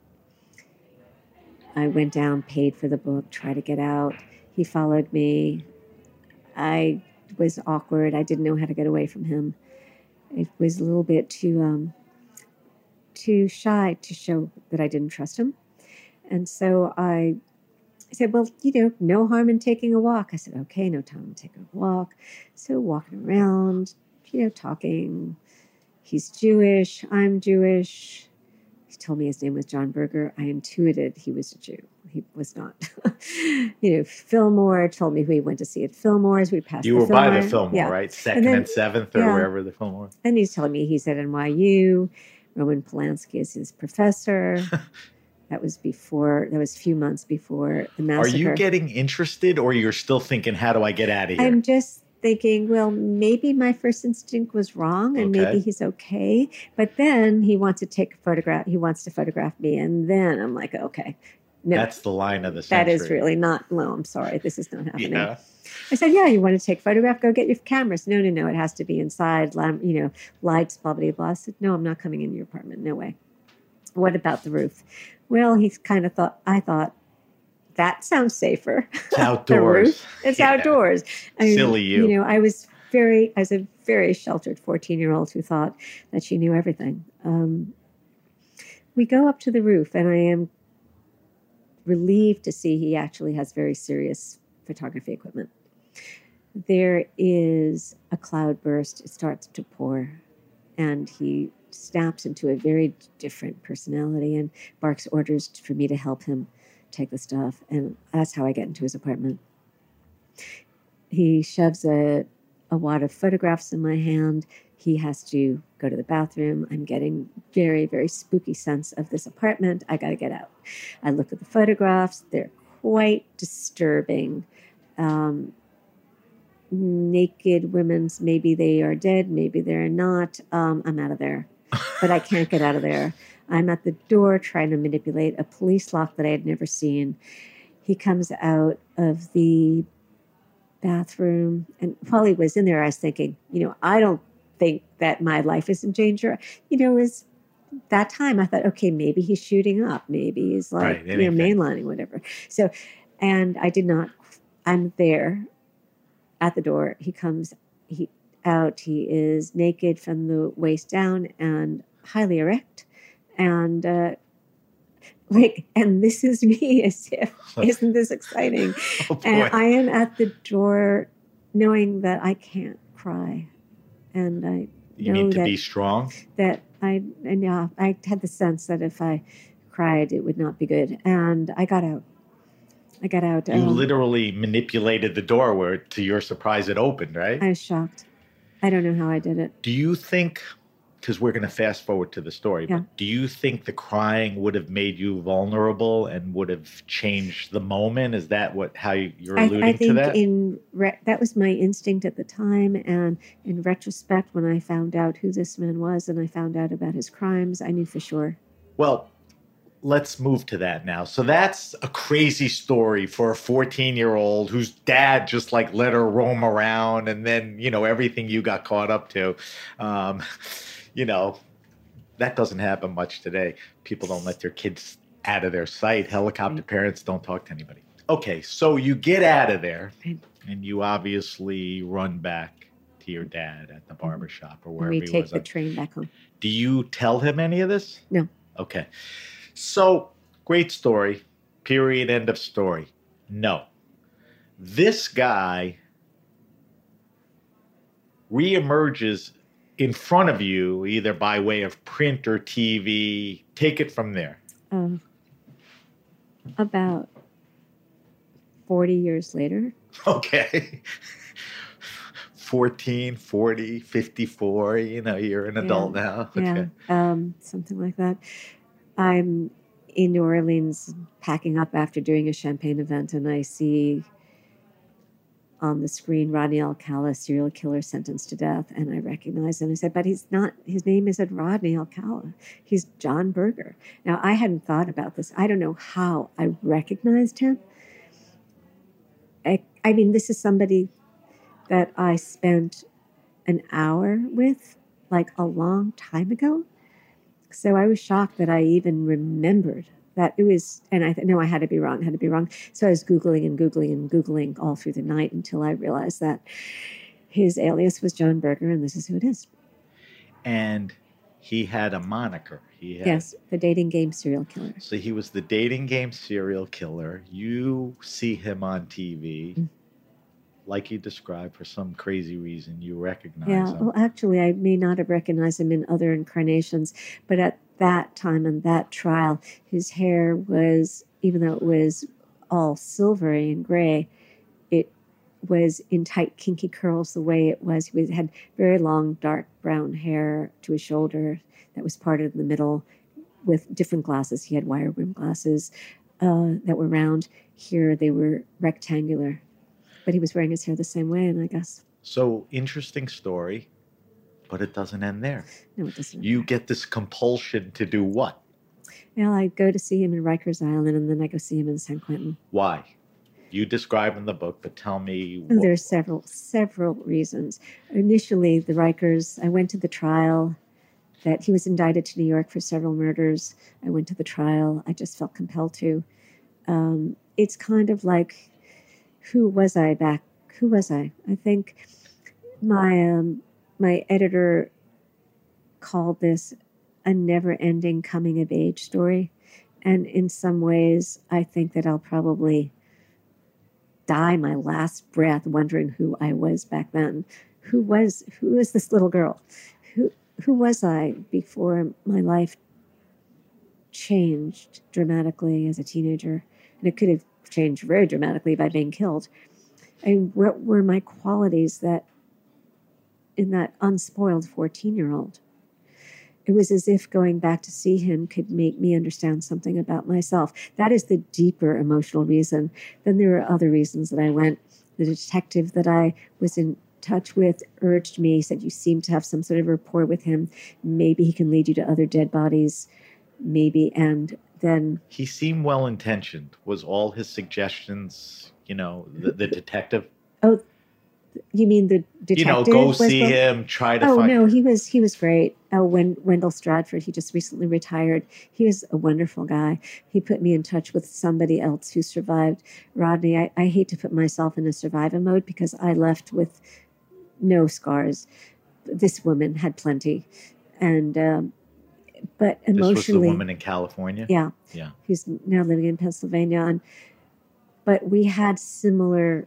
I went down, paid for the book, tried to get out. He followed me. I was awkward. I didn't know how to get away from him. It was a little bit too um, too shy to show that I didn't trust him. And so I I said, well, you know, no harm in taking a walk. I said, okay, no time to take a walk. So walking around, you know, talking. He's Jewish. I'm Jewish. He told me his name was John Berger. I intuited he was a Jew. He was not. You know, Fillmore told me we went to see at Fillmore's. We passed You the were Fillmore. by the Fillmore, yeah. right? Second and, then, and seventh or yeah. wherever the Fillmore. And he's telling me he's at N Y U. Roman Polanski is his professor. That was before, that was a few months before the massacre. Are you getting interested, or you're still thinking, how do I get out of here? I'm just thinking, well, maybe my first instinct was wrong, and okay. maybe he's okay. But then he wants to take a photograph. He wants to photograph me. And then I'm like, okay. No, that's the line of the century. That is really not, no, I'm sorry. This is not happening. Yeah. I said, yeah, you want to take a photograph? Go get your cameras. No, no, no. It has to be inside, you know, lights, blah, blah, blah. I said, no, I'm not coming in your apartment. No way. What about the roof? Well, he kind of thought, I thought, that sounds safer. It's outdoors. It's yeah. outdoors. I mean, Silly you. You know, I was very, I was a very sheltered fourteen-year-old who thought that she knew everything. Um, we go up to the roof, and I am relieved to see he actually has very serious photography equipment. There is a cloud burst. It starts to pour, and he snaps into a very different personality and barks orders for me to help him take the stuff. And that's how I get into his apartment. He shoves a, a wad of photographs in my hand. He has to go to the bathroom. I'm getting very, very spooky sense of this apartment. I got to get out. I look at the photographs. They're quite disturbing. Um, naked women's, maybe they are dead, maybe they're not. Um, I'm out of there. But I can't get out of there. I'm at the door trying to manipulate a police lock that I had never seen. He comes out of the bathroom, and while he was in there, I was thinking, you know, I don't think that my life is in danger. You know, it was that time I thought, okay, maybe he's shooting up. Maybe he's like, right, you know, mainlining, whatever. So, and I did not, I'm there at the door. He comes, he out. He is naked from the waist down and highly erect. And uh, like, and this is me as if, isn't this exciting? Oh, and I am at the door knowing that I can't cry. And I You know need to that, be strong. That I, and yeah, I had the sense that if I cried, it would not be good. And I got out. I got out. You um, literally manipulated the door where, to your surprise, it opened, right? I was shocked. I don't know how I did it. Do you think, because we're going to fast forward to the story, yeah. but do you think the crying would have made you vulnerable and would have changed the moment? Is that what how you're alluding I, I think to that? In re- that was my instinct at the time. And in retrospect, when I found out who this man was and I found out about his crimes, I knew for sure Well, let's move to that now. So that's a crazy story for a fourteen-year-old whose dad just like let her roam around, and then, you know, everything you got caught up to. Um, you know, that doesn't happen much today. People don't let their kids out of their sight. Helicopter Right. parents don't talk to anybody. Okay, so you get out of there, and you obviously run back to your dad at the barbershop or And wherever we he take was. the train back home. Do you tell him any of this? No. Okay. So, great story. Period. End of story. No. This guy reemerges in front of you, either by way of print or T V. Take it from there. Um, about forty years later. Okay. fourteen, forty, fifty-four, you know, you're an adult Yeah. now. Yeah, Okay. um, something like that. I'm in New Orleans packing up after doing a Champagne event, and I see on the screen Rodney Alcala, serial killer sentenced to death, and I recognize him. I said, but he's not, his name isn't Rodney Alcala. He's John Berger. Now, I hadn't thought about this. I don't know how I recognized him. I, I mean, this is somebody that I spent an hour with like a long time ago. So I was shocked that I even remembered that it was, and I th- no, I had to be wrong, had to be wrong. So I was Googling and Googling and Googling all through the night until I realized that his alias was John Berger, and this is who it is. And he had a moniker. He had, Yes, the dating game serial killer. So he was the dating game serial killer. You see him on T V, Mm. like you described, for some crazy reason. You recognize Yeah, him. well, actually, I may not have recognized him in other incarnations, but at that time and that trial, his hair was, even though it was all silvery and gray, it was in tight, kinky curls the way it was. He was, had very long, dark brown hair to his shoulder that was parted in the middle with different glasses. He had wire rim glasses uh, that were round. Here, they were rectangular. But he was wearing his hair the same way, and I guess, So, interesting story, but it doesn't end there. no, it doesn't. You get this compulsion to do what? Well, I go to see him in Rikers Island, and then I go see him in San Quentin. Why? You describe in the book, but tell me. And wh- there are several, several reasons. Initially, the Rikers, I went to the trial that he was indicted to New York for several murders. I went to the trial. I just felt compelled to. Um, it's kind of like, who was I back? Who was I? I think my um, my editor called this a never-ending coming-of-age story. And in some ways, I think that I'll probably die my last breath wondering who I was back then. Who was who was this little girl? Who who was I before my life changed dramatically as a teenager? And it could have changed very dramatically by being killed. And what were my qualities that in that unspoiled fourteen-year-old? It was as if going back to see him could make me understand something about myself. That is the deeper emotional reason. Then there are other reasons that I went. The detective that I was in touch with urged me, said, you seem to have some sort of rapport with him. Maybe he can lead you to other dead bodies. Maybe. And then... He seemed well-intentioned. Was all his suggestions, you know, the, the detective? Oh, you mean the detective? You know, go was see the- him, try to Oh find... no, he was he was great. Oh, when Wendell Stratford, he just recently retired. He was a wonderful guy. He put me in touch with somebody else who survived Rodney. I, I hate to put myself in a survivor mode because I left with no scars. This woman had plenty, and um, but This emotionally, was the woman in California? yeah, Yeah. who's now living in Pennsylvania. And but we had similar.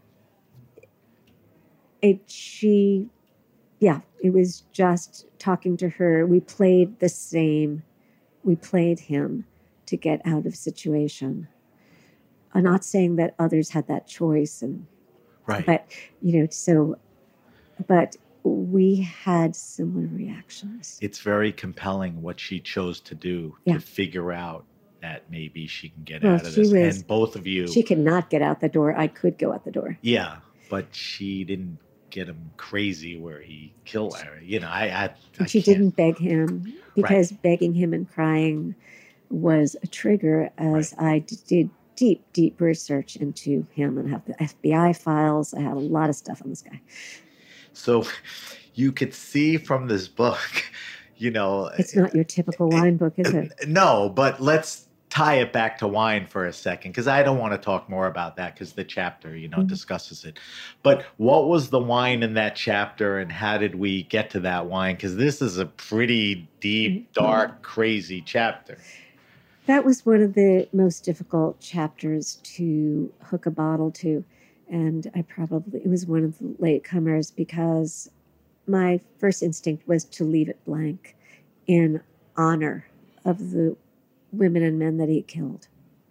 It she. Yeah, it was just talking to her. We played the same. We played him to get out of situation. I'm not saying that others had that choice, and Right. but you know, so, but we had similar reactions. It's very compelling what she chose to do Yeah. to figure out that maybe she can get Well, out of she this. was- and both of you... She could not get out the door. I could go out the door. Yeah, but she didn't get him crazy where he killed her. You know, I... I, I And she can't- didn't beg him because begging him and crying was a trigger as Right. I d- did deep, deep research into him and have the F B I files. I had a lot of stuff on this guy. So you could see from this book, you know, It's not your typical wine book, is it? no, but let's tie it back to wine for a second, because I don't want to talk more about that because the chapter, you know, Mhm. discusses it. But what was the wine in that chapter, and how did we get to that wine? Because this is a pretty deep, dark, crazy chapter. That was one of the most difficult chapters to hook a bottle to. And I probably, it was one of the latecomers because my first instinct was to leave it blank in honor of the women and men that he killed.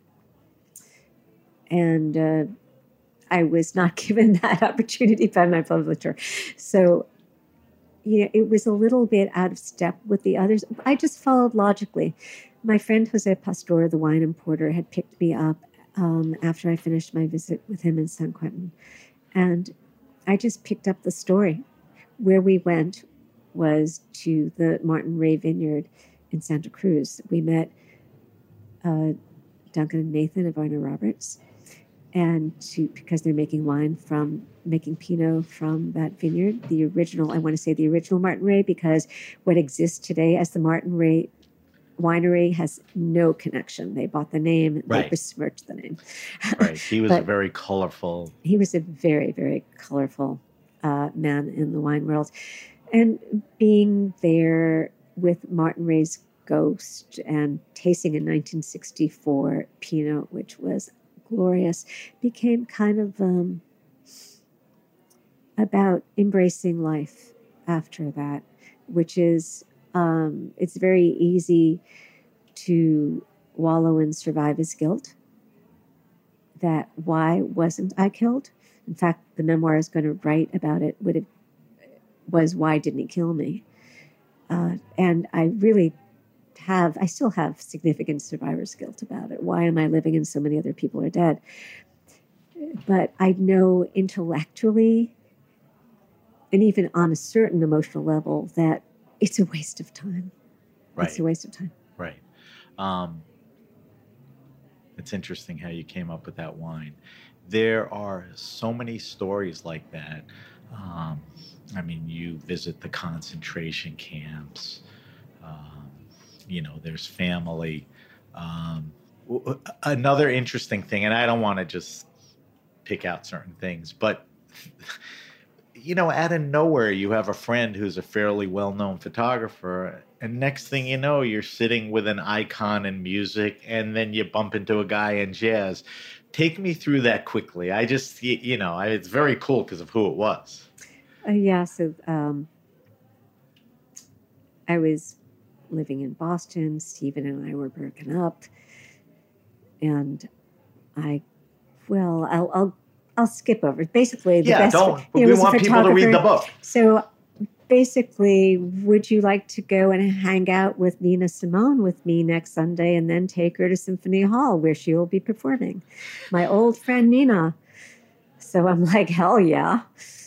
And uh, I was not given that opportunity by my publisher. So, you know, it was a little bit out of step with the others. I just followed logically. My friend Jose Pastor, the wine importer, had picked me up um, after I finished my visit with him in San Quentin. And I just picked up the story. Where we went was to the Martin Ray Vineyard in Santa Cruz. We met uh, Duncan and Nathan of Arno Roberts, and to because they're making wine from, making Pinot from that vineyard, the original, I want to say the original Martin Ray, because what exists today as the Martin Ray Winery has no connection. They bought the name, Right. they besmirched the name. Right. He was But- a very colorful. He was a very, very colorful uh, man in the wine world. And being there with Martin Ray's ghost and tasting in nineteen sixty-four Pinot, which was glorious, became kind of um, about embracing life after that, which is, um, it's very easy to wallow in survivor's guilt. That why wasn't I killed? In fact, the memoir I was going to write about it would have was why didn't he kill me? Uh, and I really have, I still have significant survivor's guilt about it. Why am I living and so many other people are dead? But I know intellectually, and even on a certain emotional level, that it's a waste of time. Right. It's a waste of time. Right. Um, it's interesting how you came up with that wine. There are so many stories like that. Um, I mean, you visit the concentration camps. Um, you know, there's family. Um, w- another interesting thing, and I don't want to just pick out certain things, but you know, out of nowhere, you have a friend who's a fairly well-known photographer, and next thing you know, you're sitting with an icon in music, and then you bump into a guy in jazz. Take me through that quickly. I just, y- you know, I, it's very cool because of who it was. Uh, yeah, so um, I was living in Boston. Stephen and I were broken up, and I, well, I'll I'll, I'll skip over. Basically, the Yeah, best. don't. he We was a want people to read the photographer. book. So, basically, would you like to go and hang out with Nina Simone with me next Sunday, and then take her to Symphony Hall where she will be performing? My old friend Nina. So I'm like, hell yeah.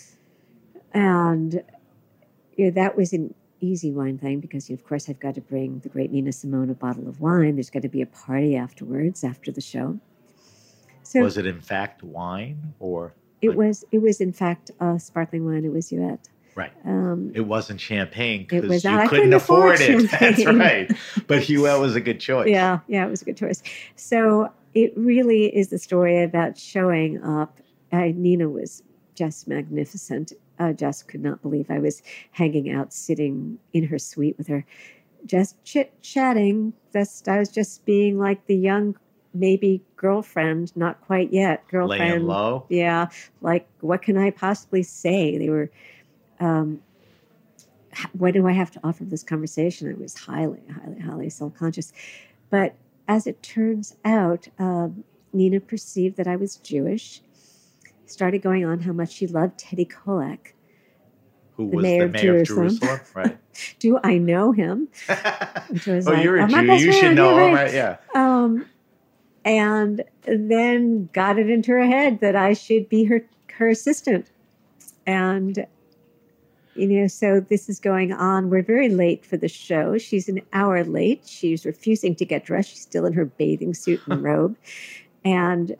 And you know, that was an easy wine thing because, you know, of course, I've got to bring the great Nina Simone a bottle of wine. There's got to be a party afterwards, after the show. So Was it in fact wine or? it was, it was in fact a sparkling wine. It was Huet. Right. Um, It wasn't champagne It because was you not. I couldn't couldn't afford afford it. That's champagne. right. But Huet was a good choice. yeah, yeah, it was a good choice. So it really is the story about showing up. Uh, Nina was just magnificent. I just could not believe I was hanging out, sitting in her suite with her, just chit-chatting. Just, I was just being like the young, maybe girlfriend, not quite yet, girlfriend. Laying low. Yeah, like, what can I possibly say? They were, um, h- what do I have to offer this conversation? I was highly, highly, highly self-conscious. But as it turns out, um, Nina perceived that I was Jewish, started going on how much she loved Teddy Kollek. Who The was mayor the of mayor of Jerusalem. Jerusalem? Right. Do I know him? Which was Oh, like, you're a oh, my Jew. best You should friend, know yeah, him, right. right? Yeah. Um, and then got it into her head that I should be her her assistant. And you know, so this is going on. We're very late for the show. She's an hour late. She's refusing to get dressed. She's still in her bathing suit and robe. And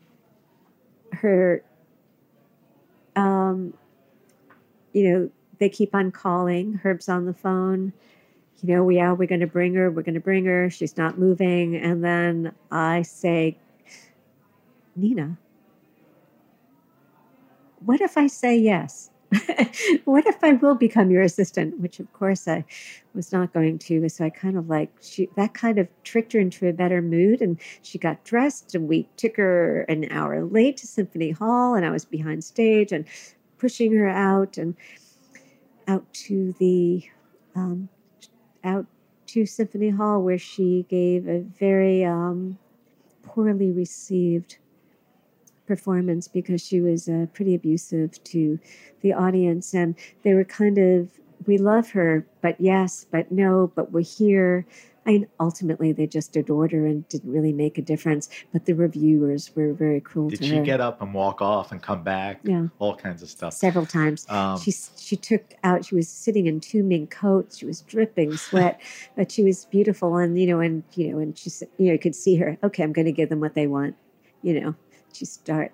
her, um, you know, they keep on calling. Herb's on the phone. You know, we are, we're going to bring her. We're going to bring her. She's not moving. And then I say, Nina, what if I say yes? What if I will become your assistant? Which, of course, I was not going to. So I kind of like, she that kind of tricked her into a better mood. And she got dressed, and we took her an hour late to Symphony Hall. And I was behind stage and pushing her out and out to the, um, out to Symphony Hall, where she gave a very um, poorly received performance because she was uh, pretty abusive to the audience. And they were kind of, we love her, but yes, but no, but we're here. I mean, ultimately, they just adored her and didn't really make a difference. But the reviewers were very cruel Did to she her. get up and walk off and come back? Yeah. All kinds of stuff. Several times. Um, she she took out, she was sitting in two mink coats. She was dripping sweat, but she was beautiful. And, you know, and, you know, and she said, you know, you could see her, okay, I'm going to give them what they want. You know, she start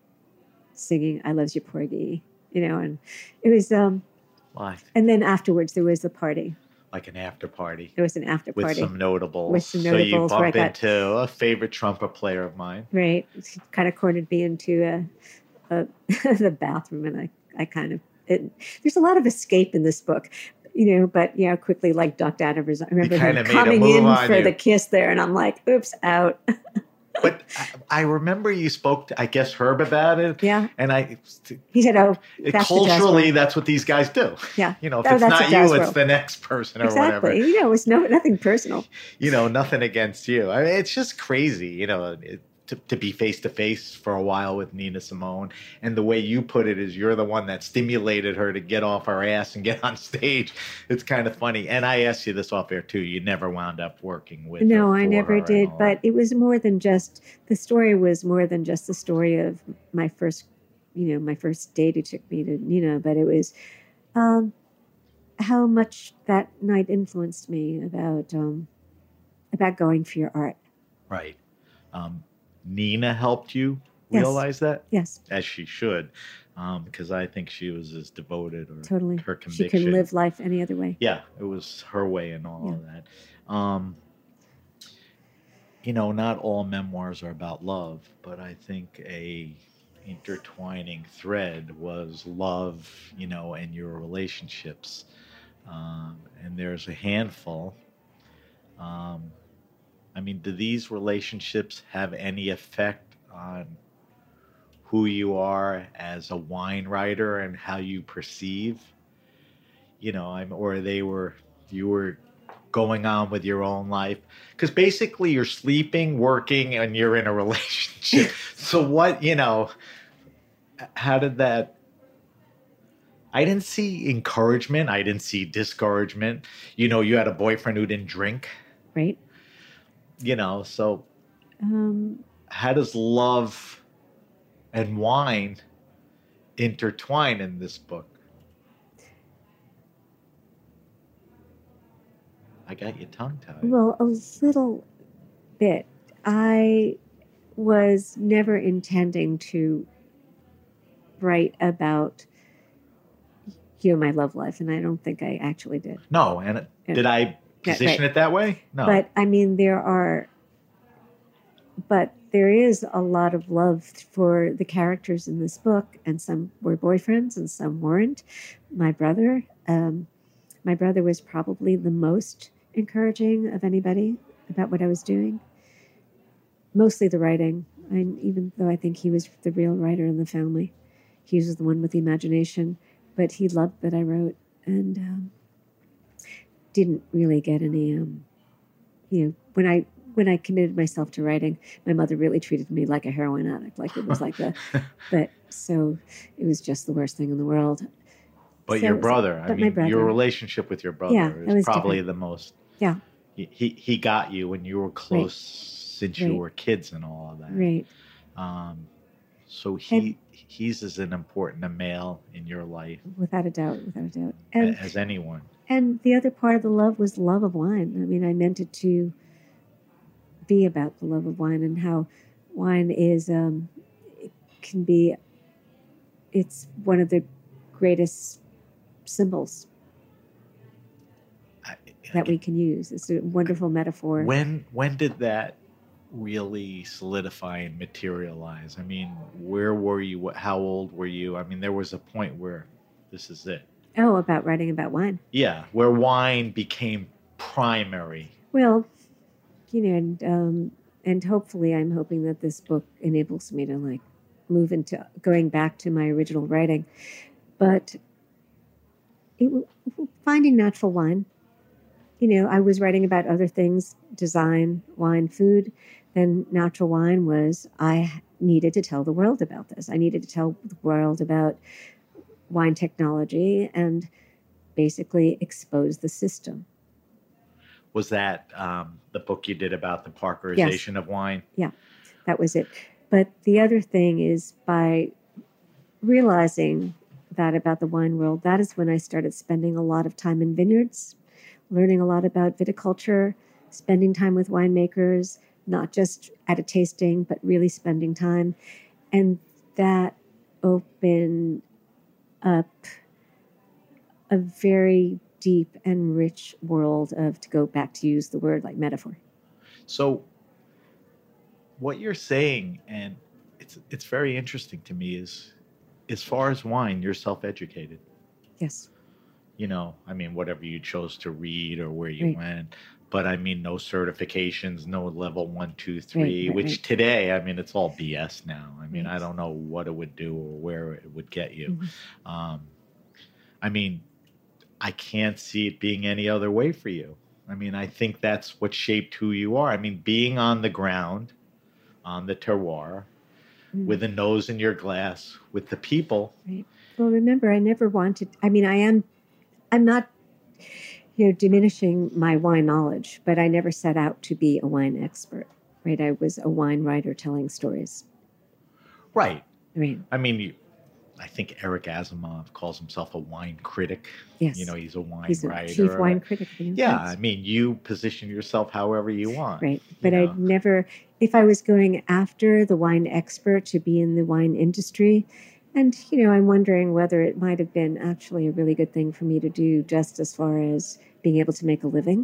singing, I Loves You Porgy, you know, and it was, um, Why? and then afterwards there was a party. Like an after party. There was an after With party. some notables. With some So you notables where I bump got- into a favorite trumpet player of mine. Right. She kind of cornered me into a, a the bathroom, and I, I kind of, it, there's a lot of escape in this book, you know, but, you know, quickly like ducked out of her. I remember kind him of made a coming move in on for you. the kiss there, and I'm like, oops, out. But I, I remember you spoke to, I guess, Herb about it. Yeah. And I, He said, oh, that's the jazz culturally, world. that's what these guys do. Yeah. You know, if Oh, it's that's a not jazz you, it's world. the next person or Exactly. whatever. You know, it was no, nothing personal. You know, nothing against you. I mean, it's just crazy, you know, it, to, to be face to face for a while with Nina Simone. And the way you put it is you're the one that stimulated her to get off her ass and get on stage. It's kind of funny. And I asked you this off air too. You never wound up working with her. No, I for never her and did. all But that. it was more than just, the story was more than just the story of my first, you know, my first date who took me to Nina. But it was um, how much that night influenced me about um, about going for your art. Right. Um, Nina helped you Yes. realize that? Yes, As she should, um, because I think she was as devoted or totally. her She conviction. can live life any other way. Yeah, it was her way and all Yeah. of that. Um, you know, not all memoirs are about love, but I think a intertwining thread was love, you know, and your relationships. Um, and there's a handful. Um, I mean, do these relationships have any effect on who you are as a wine writer and how you perceive? You know, I'm, or they were, you were going on with your own life? Because basically you're sleeping, working, and you're in a relationship. So what, you know, how did that, I didn't see encouragement. I didn't see discouragement. You know, you had a boyfriend who didn't drink, Right? you know, so Um, how does love and wine intertwine in this book? I got you tongue-tied. well, a little bit. I was never intending to write about, you know, my love life, and I don't think I actually did. No, and Yeah. did I Yeah, position right. it that way? No. But I mean, there are, but there is a lot of love for the characters in this book, and some were boyfriends and some weren't. My brother, um, my brother was probably the most encouraging of anybody about what I was doing. Mostly the writing, and even though I think he was the real writer in the family, he was the one with the imagination. But he loved that I wrote, and um, didn't really get any. Um, you know, when I when I committed myself to writing, my mother really treated me like a heroin addict, like it was like a. But so it was just the worst thing in the world. But So- your brother, I but my mean, brother. your relationship with your brother Yeah, it is was probably different. the most. Yeah. He, he he got you when you were close since you Right. were kids and all of that. Right. Um, So he And- he's as an important a male in your life Without a doubt, without a doubt. a- And as anyone. and the other part of the love was the love of wine. I mean, I meant it to be about the love of wine and how wine is um, it can be. It's one of the greatest symbols I- that we can use. It's a wonderful metaphor. When when did that really solidify and materialize? I mean, where were you? What, how old were you? I mean, there was a point where this is it. Oh, about writing about wine. Yeah, where wine became primary. Well, you know, and um, and hopefully, I'm hoping that this book enables me to like move into going back to my original writing. But it, finding natural wine, you know, I was writing about other things, design, wine, food. Then natural wine was, I needed to tell the world about this. I needed to tell the world about wine technology and basically expose the system. Was that um, the book you did about the Parkerization of wine? That was it. But the other thing is by realizing that about the wine world, that is when I started spending a lot of time in vineyards, learning a lot about viticulture, spending time with winemakers, not just at a tasting, but really spending time. And that opened up a very deep and rich world of, to go back to use the word like metaphor. So what you're saying, and it's it's very interesting to me, is as far as wine, you're self-educated. Yes. You know, I mean, whatever you chose to read or where you Right. went. But I mean, no certifications, no level one, two, three, right, which right. today, I mean, it's all B S now. I mean, Right. I don't know what it would do or where it would get you. Mhm. Um, I mean, I can't see it being any other way for you. I mean, I think that's what shaped who you are. I mean, being on the ground, on the terroir, Mm. with a nose in your glass, with the people. Right. Well, remember, I never wanted, I mean, I am, I'm not, you know, diminishing my wine knowledge, but I never set out to be a wine expert, right? I was a wine writer telling stories. Right. Right. I mean, you, I think Eric Asimov calls himself a wine critic. Yes. You know, he's a wine He's a writer. chief wine critic. of the New York Yeah, Times. I mean, you position yourself however you want. Right. you But know. I'd never, if I was going after the wine expert to be in the wine industry, and, you know, I'm wondering whether it might have been actually a really good thing for me to do just as far as being able to make a living.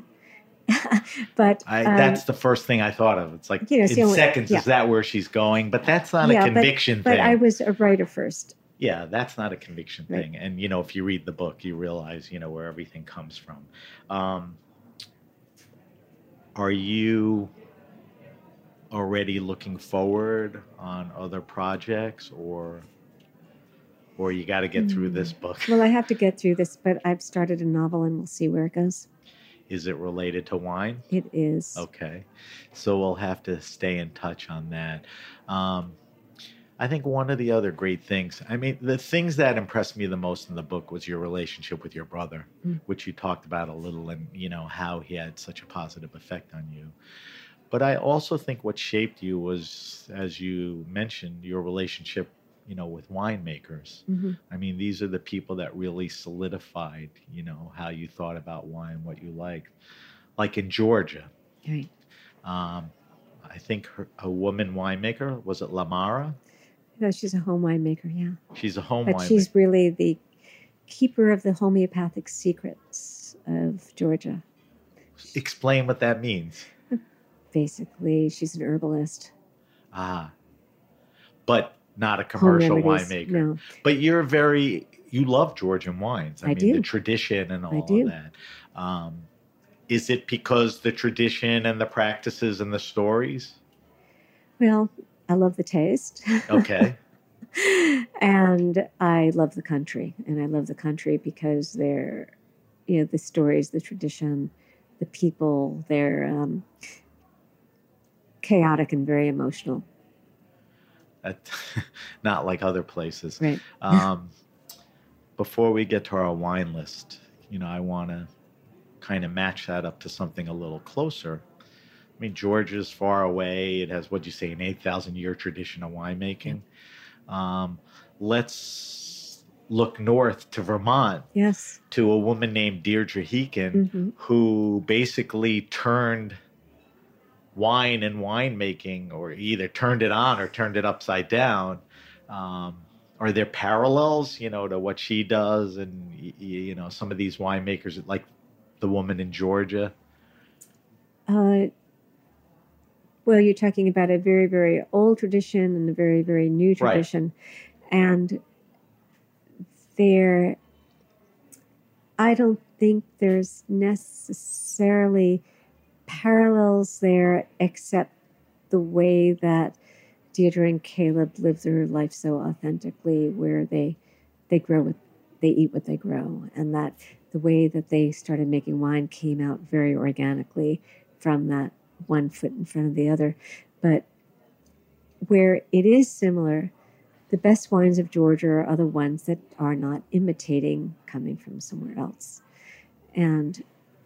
but I, um, that's the first thing I thought of. It's like, You know, it's the in only- seconds, yeah. is that where she's going? But that's not Yeah, a but- conviction but thing. I was a writer first. Yeah, that's not a conviction Right. thing. And, you know, if you read the book, you realize, you know, where everything comes from. Um, are you already looking forward on other projects, or or you got to get through this book? Well, I have to get through this, but I've started a novel and we'll see where it goes. Is it related to wine? It is. Okay. So we'll have to stay in touch on that. Um, I think one of the other great things, I mean, the things that impressed me the most in the book was your relationship with your brother, Mm. which you talked about a little, and, you know, how he had such a positive effect on you. But I also think what shaped you was, as you mentioned, your relationship, you know, with winemakers. Mhm. I mean, these are the people that really solidified, you know, how you thought about wine, what you liked. Like in Georgia, Right. um, I think her, a woman winemaker, was it Lamara? No, she's a home winemaker, yeah. She's a home But winemaker. she's really the keeper of the homeopathic secrets of Georgia. Explain what that means. Basically, she's an herbalist. Ah, but not a Home commercial remedies, winemaker. No, But you're very, you love Georgian wines. I, I mean, do. the tradition and all do. of that. Um, is it because the tradition and the practices and the stories? well, I love the taste. Okay. And I love the country. And I love the country because they're, you know, the stories, the tradition, the people, they're um, chaotic and very emotional. That, not like other places. Right. Um, before we get to our wine list, you know, I want to kind of match that up to something a little closer. I mean, Georgia's far away. It has, what'd you say, an eight thousand year tradition of winemaking. Um, let's look north to Vermont. Yes. To a woman named Deirdre Heekin, Mm-hmm. who basically turned wine and winemaking, or either turned it on or turned it upside down. Um, are there parallels, you know, to what she does, and y- y- you know, some of these winemakers, like the woman in Georgia? Uh, well, you're talking about a very, very old tradition and a very, very new Right. tradition. And there, I don't think there's necessarily parallels there, except the way that Deirdre and Caleb live their life so authentically, where they they grow what they eat what they grow, and that the way that they started making wine came out very organically from that one foot in front of the other. But where it is similar, the best wines of Georgia are the ones that are not imitating coming from somewhere else. And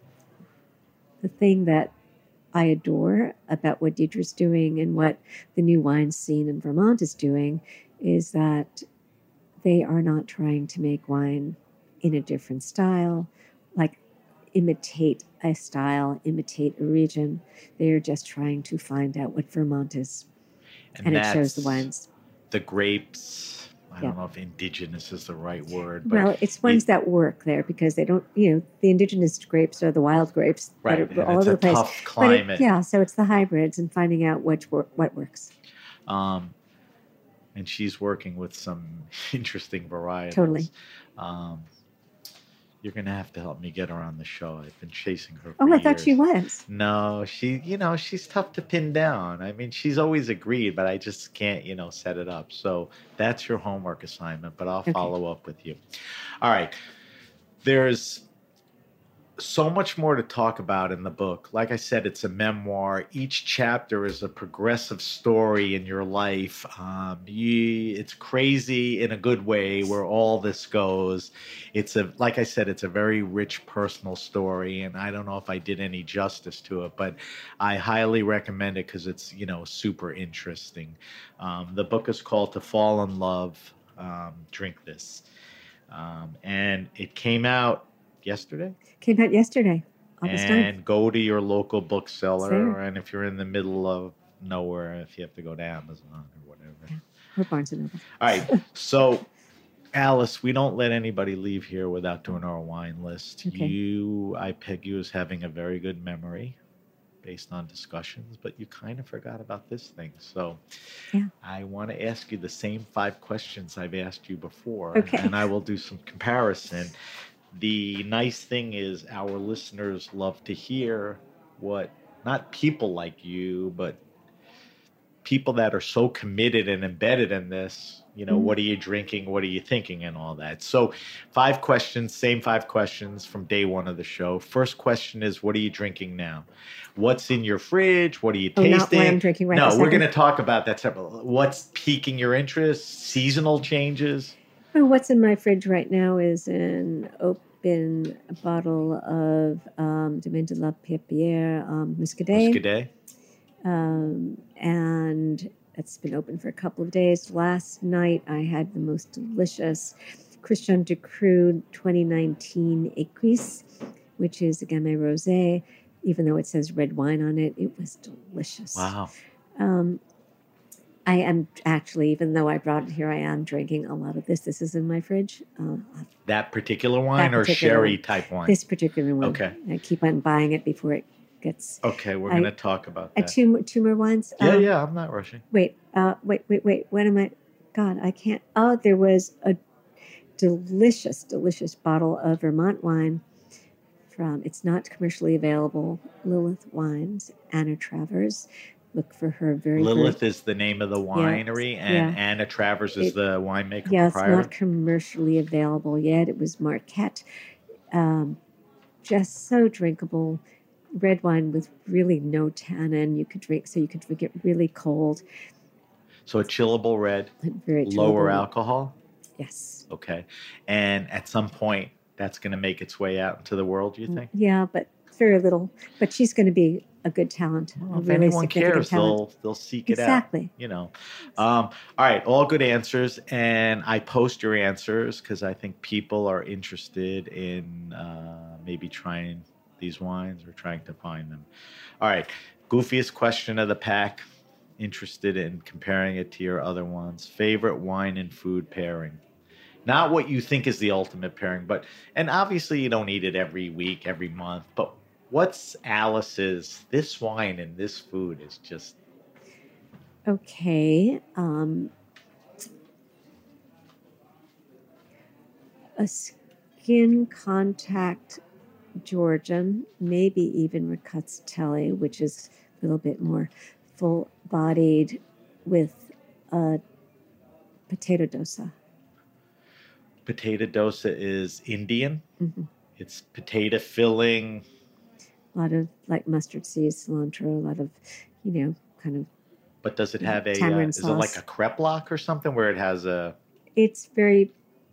the thing that I adore about what Deirdre's doing and what the new wine scene in Vermont is doing is that they are not trying to make wine in a different style, like imitate a style, imitate a region. They are just trying to find out what Vermont is. And, and it shows the wines. The grapes. I Yeah. don't know if indigenous is the right word. But Well, it's ones it- that work there because they don't, you know, the indigenous grapes are the wild grapes Right, that and are all it's over a the place. tough But it- climate. yeah, so it's the hybrids and finding out which wor- what works. Um, and she's working with some interesting varietals. Totally. Um, you're going to have to help me get her on the show. I've been chasing her for Oh, I thought she years. was. No, she, you know, she's tough to pin down. I mean, she's always agreed, but I just can't, you know, set it up. So that's your homework assignment, but I'll Okay. follow up with you. All right. There's so much more to talk about in the book. Like I said, it's a memoir. Each chapter is a progressive story in your life. Um, you, it's crazy in a good way where all this goes. It's a, like I said, it's a very rich personal story, and I don't know if I did any justice to it, but I highly recommend it because it's, you know, super interesting. Um, the book is called To Fall in Love, um, Drink This. Um, and it came out yesterday. Came out yesterday, August ninth. And go to your local bookseller, Sure. and if you're in the middle of nowhere, if you have to go to Amazon or whatever. Yeah. Or Barnes and Noble. All right. So, Alice, we don't let anybody leave here without doing our wine list. Okay. You, I peg you as having a very good memory based on discussions, but you kind of forgot about this thing. So Yeah. I want to ask you the same five questions I've asked you before, Okay. and I will do some comparison. The nice thing is our listeners love to hear what, not people like you, but people that are so committed and embedded in this, you know, Mhm. what are you drinking? What are you thinking? And all that. So five questions, same five questions from day one of the show. First question is, what are you drinking now? What's in your fridge? What are you Oh, not tasting? what I'm drinking right No, this we're second? going to talk about that separate. What's piquing your interest? Seasonal changes? Oh, what's in my fridge right now is an open bottle of um, Domaine de la Pierre um, Muscadet. Muscadet? Um, and it's been open for a couple of days. Last night I had the most delicious Christian de Cru twenty nineteen Écuisse, which is a Gamay Rosé. Even though it says red wine on it, it was delicious. Wow. Um, I am actually, even though I brought it here, I am drinking a lot of this. This is in my fridge. Uh, That particular wine That or particular sherry one. type wine? this particular one. Okay. I keep on buying it before it gets. Okay, we're I- going to talk about Uh, that. two, more- two more wines. Yeah, Um, yeah, I'm not rushing. Wait, uh, wait, wait, wait. What am I? God, I can't. Oh, there was a delicious, delicious bottle of Vermont wine from, it's not commercially available, Lilith Wines, Anna Travers. Look for her very Lilith good. is the name of the winery, and yeah. Anna Travers is It- the winemaker Yeah, it's proprietor. not commercially available yet. It was Marquette. Um, just so drinkable. Red wine with really no tannin. You could drink, so you could drink it really cold. So a chillable red, and Very lower chillable. alcohol. Yes. Okay. And at some point, that's going to make its way out into the world, you think? Yeah, but very little. But she's going to be a good talent. Well, a if really anyone significant cares, talent. they'll they'll seek it Exactly. out. You know. Um, all right, all good answers, and I post your answers because I think people are interested in uh, maybe trying these wines or trying to find them. All right, goofiest question of the pack. Interested in comparing it to your other ones. Favorite wine and food pairing. Not what you think is the ultimate pairing, but, and obviously you don't eat it every week, every month, but what's Alice's, this wine and this food is just. Okay. Um, a skin contact Georgian, maybe even Riccatelli, which is a little bit more full-bodied with a potato dosa. Potato dosa is Indian. Mm-hmm. It's potato filling. A lot of like mustard seeds, cilantro, a lot of, you know, kind of. But does it have a, uh, tamarind is it sauce. like a crepe block or something where it has a. It's very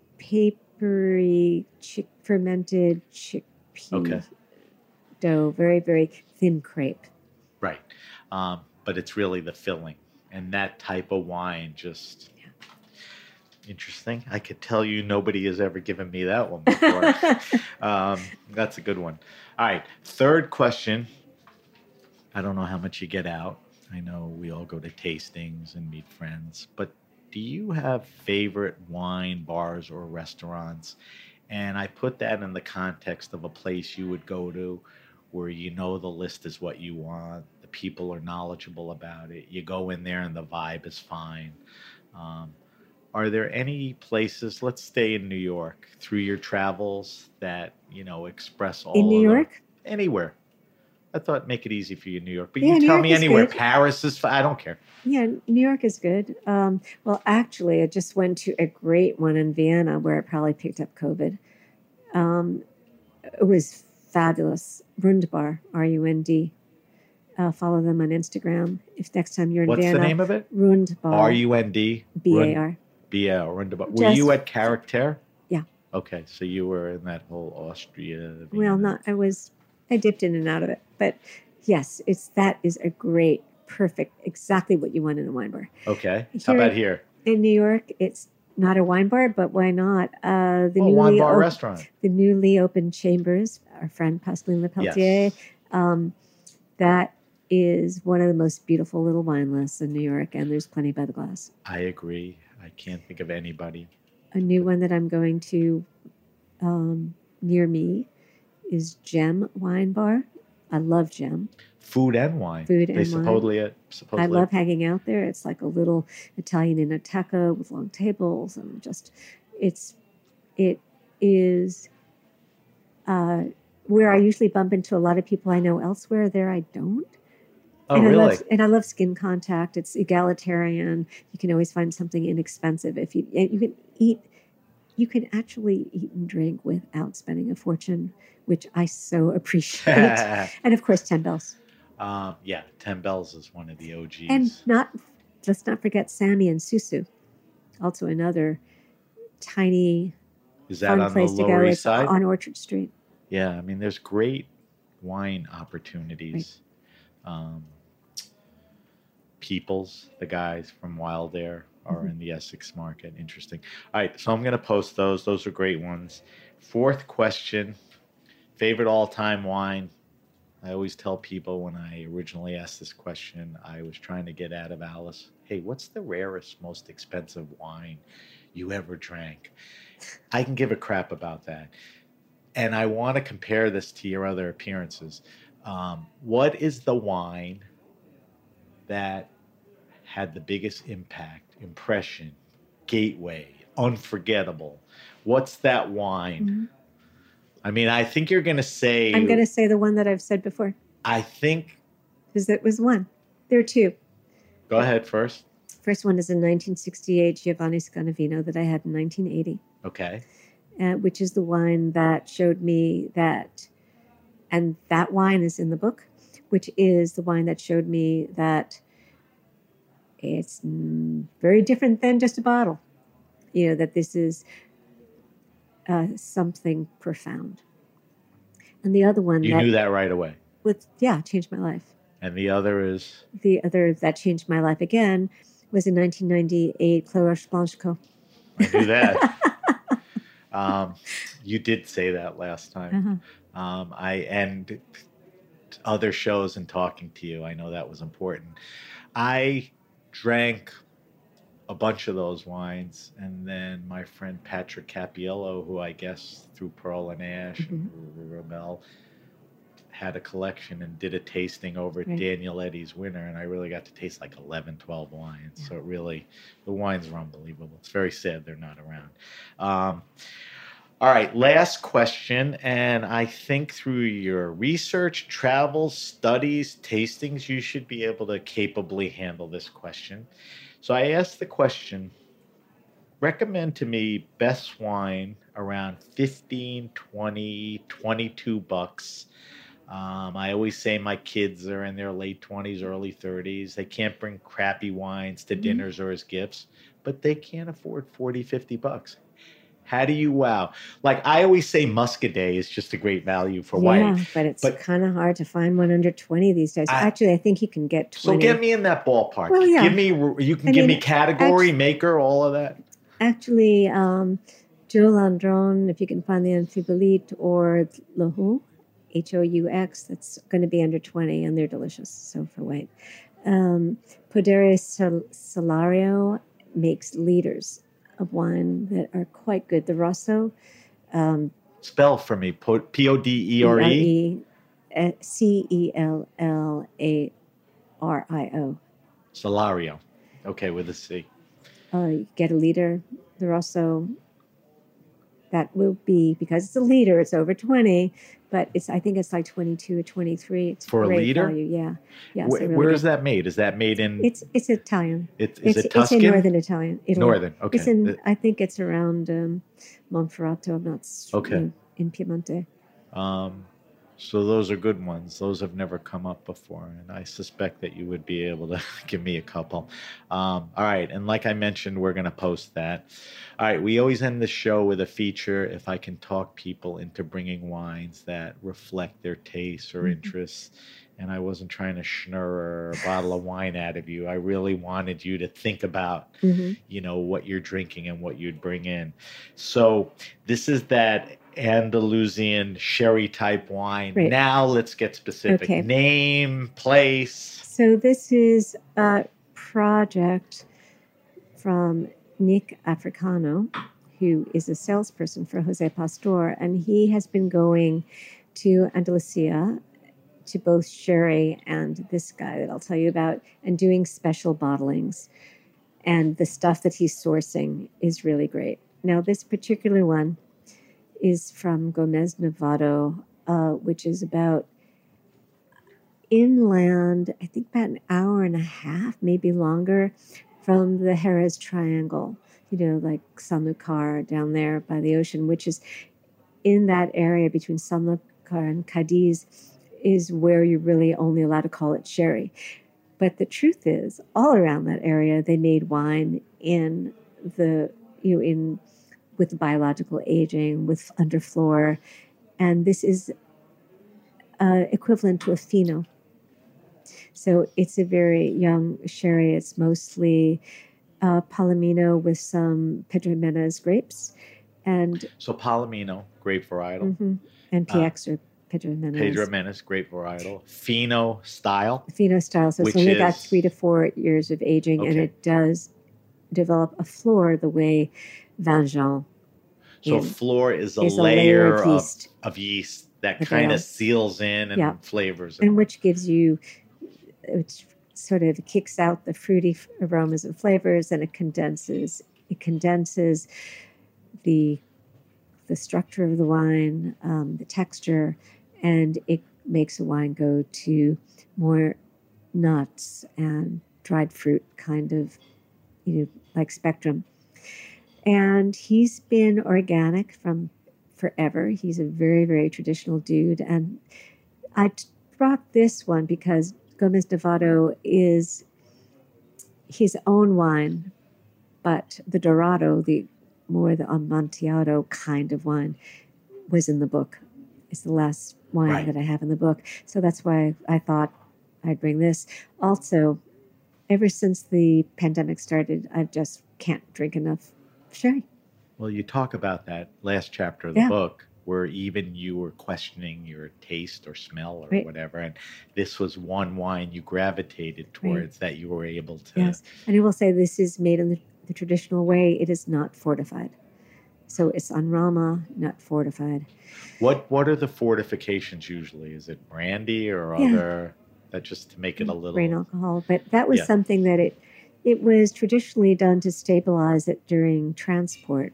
papery, chick, fermented chickpea Okay. dough, very, very thin crepe. Right. Um, but it's really the filling. And that type of wine just. Yeah. Interesting. I could tell you nobody has ever given me that one before. um, that's a good one. All right. Third question. I don't know how much you get out. I know we all go to tastings and meet friends, but do you have favorite wine bars or restaurants? And I put that in the context of a place you would go to where you know the list is what you want. The people are knowledgeable about it. You go in there and the vibe is fine. Um, Are there any places, let's stay in New York, through your travels that, you know, express all In New of the- York? Anywhere. I thought make it easy for you, New York. But Yeah, you New tell York me is anywhere. good. Paris is fine. I don't care. Yeah, New York is good. Um, well, actually, I just went to a great one in Vienna where it probably picked up COVID. Um, it was fabulous. Rundbar, R U N D. Uh, follow them on Instagram. If next time you're in What's Vienna. the name of it? Rundbar. R U N D? B A R. B A R. Rundbar. Were Just- you at Character? Yeah. Okay, so you were in that whole Austria. Well, Vienna. not, I was, I dipped in and out of it. But yes, it's, that is a great, perfect, exactly what you want in a wine bar. Okay. How Here- about here? In New York, it's not a wine bar, but why not? Uh, the Oh, newly wine bar op- restaurant. the newly opened Chambers, our friend Pascaline Lepeltier. Yes. Um, that is one of the most beautiful little wine lists in New York, and there's plenty by the glass. I agree. I can't think of anybody. A new one that I'm going to um, near me is Gem Wine Bar. I love Gem. Food and wine. Food they and wine. supposedly, supposedly I love hanging out there. It's like a little Italian inoteca with long tables, and just it's it is uh, where I usually bump into a lot of people I know elsewhere. There I don't. Oh, and really? I love, and I love skin contact. It's egalitarian. You can always find something inexpensive. If you and you can eat, you can actually eat and drink without spending a fortune, which I so appreciate. And of course, Ten Bells. um, yeah, Ten Bells is one of the O Gs. And not let's not forget Sammy and Susu, also another tiny is that fun on the place to Lower go. East It's Side? on Orchard Street. Yeah, I mean, there's great wine opportunities. Um, Peoples, the guys from Wild Air, are Mm-hmm. in the Essex market. Interesting. All right, so I'm going to post those. Those are great ones. Fourth question, favorite all-time wine. I always tell people when I originally asked this question, I was trying to get out of Alice, hey, what's the rarest, most expensive wine you ever drank? I can give a crap about that. And I want to compare this to your other appearances. Um, what is the wine that had the biggest impact, impression, gateway, unforgettable? What's that wine? Mm-hmm. I mean, I think you're going to say... I'm going to say the one that I've said before, I think... because it was one. There are two. Go ahead first. First one is a nineteen sixty-eight Giovanni Scanavino that I had in nineteen eighty, Okay. uh, which is the wine that showed me that, and that wine is in the book, which is the wine that showed me that it's mm, very different than just a bottle. You know, that this is uh, something profound. And the other one You that knew that right away. with, yeah, changed my life. And the other is? The other that changed my life again was in nineteen ninety-eight, Clos Roche Blanche. I knew that. um, you did say that last time. Uh-huh. Um, I and other shows and talking to you, I know that was important. I drank a bunch of those wines, and then my friend Patrick Capiello, who I guess through Pearl and Ash mm-hmm. and Ramel, had a collection and did a tasting over at right. Daniel Eddy's Winter, and I really got to taste like eleven, twelve wines. Yeah. So it really, the wines are unbelievable. It's very sad they're not around. Um, all right, last question, and I think through your research, travels, studies, tastings, you should be able to capably handle this question. So I asked the question, recommend to me best wine around fifteen, twenty, twenty-two bucks. Um, I always say my kids are in their late twenties, early thirties. They can't bring crappy wines to mm-hmm. dinners or as gifts, but they can't afford forty, fifty bucks. How do you wow? Like I always say Muscadet is just a great value for yeah, wine. Yeah, but it's kind of hard to find one under twenty these days. I, Actually, I think you can get twenty. So get me in that ballpark. Well, yeah. Give me, you can I give mean, me category, actually, maker, all of that. Actually, um, Joe Landron, if you can find the Amphibolite, or Le Houx, H O U X, that's going to be under twenty, and they're delicious, so for white. Um, Podere Sol- Solario makes liters of wine that are quite good. The Rosso. Um, Spell for me, P O D E R E? C E L L A R I O. Solario. Okay, with a C. Uh, you get a liter. The Rosso, that will be, because it's a liter, it's over twenty, but it's I think it's like twenty-two or twenty-three. It's for a liter? Value. Yeah. yeah Where, really where good. Is that made? Is that made in? It's it's Italian. It, is it's, it Tuscan? It's a northern Italian. Italy. Northern, okay. It's in, I think it's around um, Monferrato. I'm not sure. Okay. In, in Piemonte. Um, so those are good ones. Those have never come up before, and I suspect that you would be able to give me a couple. Um, all right, and like I mentioned, we're going to post that. All right, we always end the show with a feature, if I can talk people into bringing wines that reflect their tastes or mm-hmm. interests. And I wasn't trying to schnurr a bottle of wine out of you. I really wanted you to think about, mm-hmm. you know, what you're drinking and what you'd bring in. So this is that Andalusian sherry type wine. Right. Now let's get specific. Okay. Name, place. So this is a project from Nick Africano, who is a salesperson for Jose Pastor, and he has been going to Andalusia, to both sherry and this guy that I'll tell you about, and doing special bottlings. And the stuff that he's sourcing is really great. Now, this particular one is from Gomez Novato, uh, which is about inland, I think about an hour and a half, maybe longer, from the Jerez Triangle, you know, like Sanlúcar down there by the ocean, which is in that area between Sanlúcar and Cadiz, is where you're really only allowed to call it sherry. But the truth is, all around that area, they made wine in the, you know, in with biological aging, with underfloor, and this is uh, equivalent to a fino. So it's a very young sherry. It's mostly uh, Palomino with some Pedro Jimenez grapes, and so Palomino, grape varietal, mm-hmm, and P X uh, or Pedro Jimenez. Pedro Jimenez, grape varietal, fino style. Fino style. So it's only got three to four years of aging, okay. and it does develop a floor the way Vin So floor is a, is a layer, layer of, yeast. of, of yeast that kind of seals in and yeah. flavors. And which gives you, which sort of kicks out the fruity aromas and flavors, and it condenses. It condenses the the structure of the wine, um, the texture, and it makes a wine go to more nuts and dried fruit kind of, you know, like spectrum. And he's been organic from forever. He's a very, very traditional dude. And I brought this one because Gomez Novato is his own wine, but the Dorado, the more the Amontillado kind of wine, was in the book. It's the last wine right. that I have in the book. So that's why I thought I'd bring this. Also, ever since the pandemic started, I just can't drink enough sherry. Well, you talk about that last chapter of the Yeah. book where even you were questioning your taste or smell or Right. whatever. And this was one wine you gravitated towards that you were able to. Yes. And I will say this is made in the, the traditional way. It is not fortified. So it's on Rama, not fortified. What What are the fortifications usually? Is it brandy or Yeah. other, that just to make it a little... Grain alcohol. But that was Yeah. something that it it was traditionally done to stabilize it during transport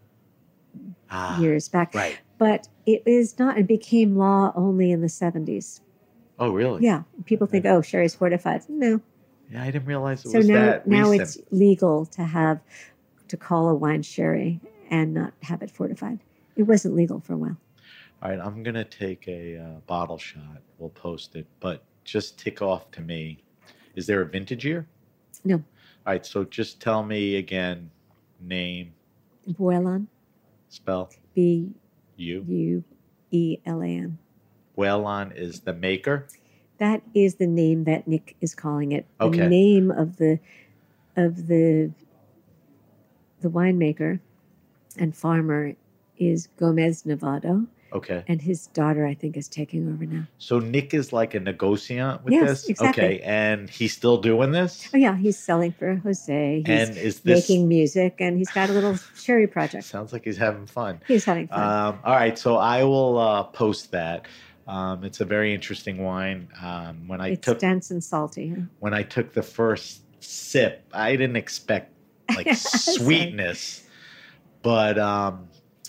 Ah, years back. right. But it is not, it became law only in the seventies. Oh, really? Yeah. People think, oh, sherry's fortified. No. Yeah, I didn't realize it So was now, that now recent. it's legal to have, to call a wine sherry and not have it fortified. It wasn't legal for a while. All right, I'm going to take a uh, bottle shot. We'll post it. But just tick off to me, is there a vintage year? No. All right, so just tell me again, name, Buelan, spell, B you. U E L A N. Buelan is the maker. That is the name that Nick is calling it. The Okay. name of the of the the winemaker and farmer is Gomez Nevado, Okay. and his daughter, I think, is taking over now. So Nick is like a negotiant with Yes, this? exactly. Okay, and he's still doing this? Oh yeah, he's selling for Jose. He's And is this... making music, and he's got a little sherry project. Sounds like he's having fun. He's having fun. Um, all right, so I will uh, post that. Um, it's a very interesting wine. Um, when I it's took dense and salty. Huh? when I took the first sip, I didn't expect like Sorry. sweetness, but um,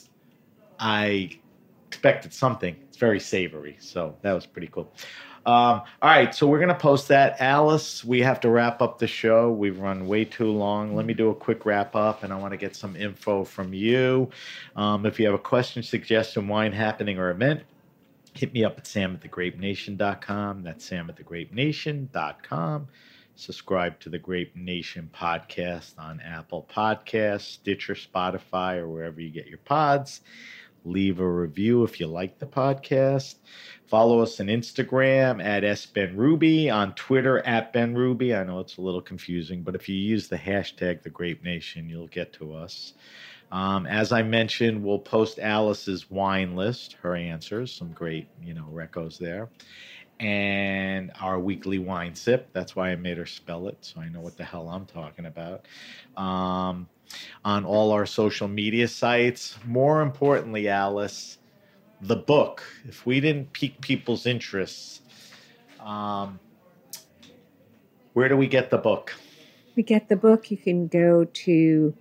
I expected something. It's very savory, so that was pretty cool. Um, all right, so we're going to post that. Alice, we have to wrap up the show. We've run way too long. Let me do a quick wrap up, and I want to get some info from you. Um, if you have a question, suggestion, wine happening, or event, hit me up at sam at the grape nation dot com. That's sam at the grape nation dot com. Subscribe to the Grape Nation podcast on Apple Podcasts, Stitcher, Spotify, or wherever you get your pods. Leave a review if you like the podcast. Follow us on Instagram at S Ben Ruby, on Twitter at Ben Ruby. I know it's a little confusing, but if you use the hashtag The Grape Nation, you'll get to us. Um, as I mentioned, we'll post Alice's wine list, her answers, some great, you know, recos there, and our weekly wine sip. That's why I made her spell it, so I know what the hell I'm talking about. Um, on all our social media sites. More importantly, Alice, the book. If we didn't pique people's interests, um, where do we get the book? We get the book. You can go to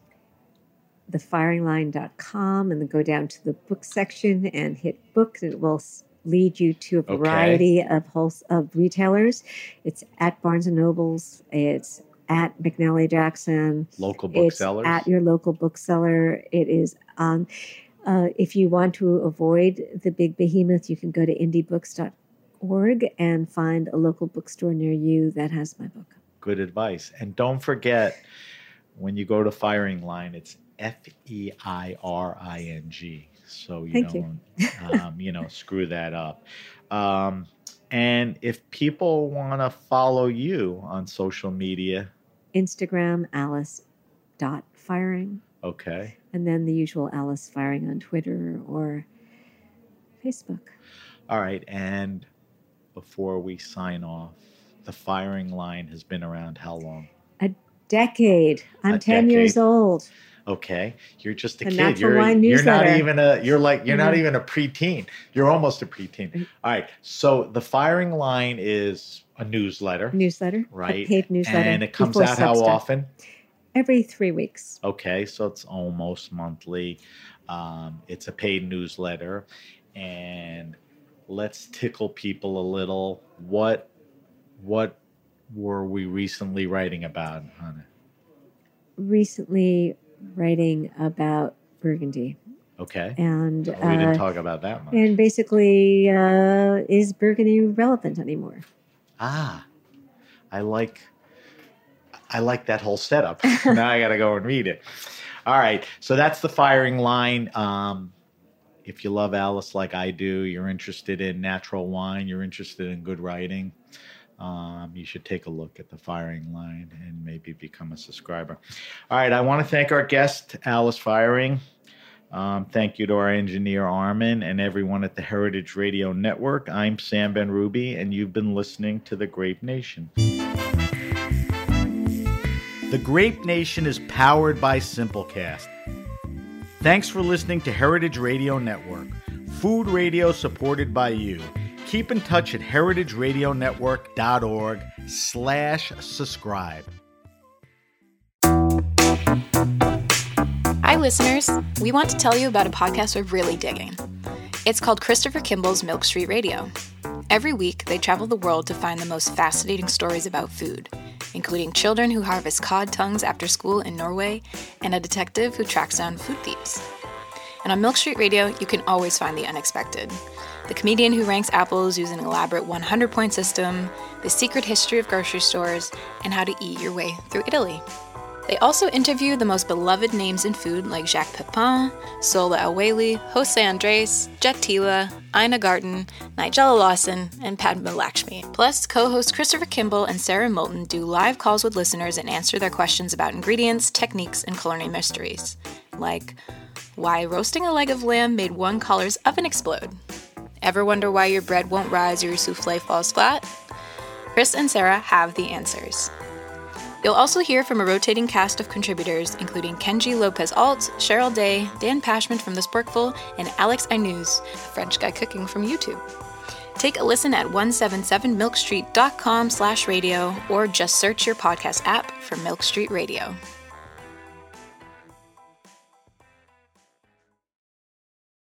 the firing line dot com and then go down to the book section and hit books, and it will s- lead you to a Okay. variety of wholes- of retailers. It's at Barnes and Nobles. It's at McNally Jackson. Local It's booksellers? at your local bookseller. It is on. Uh, if you want to avoid the big behemoth, you can go to indie books dot org and find a local bookstore near you that has my book. Good advice. And don't forget, when you go to Firing Line, it's F E I R I N G. So you Thank you. don't, um, you know, screw that up. Um, and if people want to follow you on social media, Instagram, Alice dot firing, okay. and then the usual Alice firing on Twitter or Facebook. All right. And before we sign off, the Firing Line has been around how long? A decade. I'm A ten years decade. old. Okay, you're just a The kid. Natural You're Wine you're not Newsletter. even a you're like you're not Mhm. even a preteen. You're almost a preteen. All right. So the Firing Line is a newsletter, Newsletter, right? a paid newsletter. And it comes before out how Substack. often? Every three weeks. Okay, so it's almost monthly. Um, it's a paid newsletter, and let's tickle people a little. What what were we recently writing about on it? Recently writing about Burgundy. Okay, And we didn't uh, talk about that much. and basically, uh, is Burgundy relevant anymore? Ah, I like I like that whole setup. Now I got to go and read it. All right, so that's the Firing Line. Um, if you love Alice like I do, you're interested in natural wine, you're interested in good writing, um, you should take a look at the firing line and maybe become a subscriber. All right, I want to thank our guest, Alice Fiering. Um, thank you to our engineer, Armin, and everyone at the Heritage Radio Network. I'm Sam Benrubi, and you've been listening to The Grape Nation. The Grape Nation is powered by Simplecast. Thanks for listening to Heritage Radio Network, food radio supported by you. Keep in touch at heritageradionetwork.org slash subscribe. Hi, listeners. We want to tell you about a podcast we're really digging. It's called Christopher Kimball's Milk Street Radio. Every week, they travel the world to find the most fascinating stories about food, including children who harvest cod tongues after school in Norway and a detective who tracks down food thieves. And on Milk Street Radio, you can always find the unexpected. The comedian who ranks apples using an elaborate one hundred point system, the secret history of grocery stores, and how to eat your way through Italy. They also interview the most beloved names in food like Jacques Pepin, Sola El-Waylly, Jose Andres, Jet Tila, Ina Garten, Nigella Lawson, and Padma Lakshmi. Plus, co-hosts Christopher Kimball and Sarah Moulton do live calls with listeners and answer their questions about ingredients, techniques, and culinary mysteries. Like, why roasting a leg of lamb made one caller's oven explode? Ever wonder why your bread won't rise or your souffle falls flat? Chris and Sarah have the answers. You'll also hear from a rotating cast of contributors, including Kenji Lopez-Alt, Cheryl Day, Dan Pashman from The Sporkful, and Alex Ainuz, a French guy cooking from YouTube. Take a listen at one seventy-seven milk street dot com slash radio or just search your podcast app for Milk Street Radio.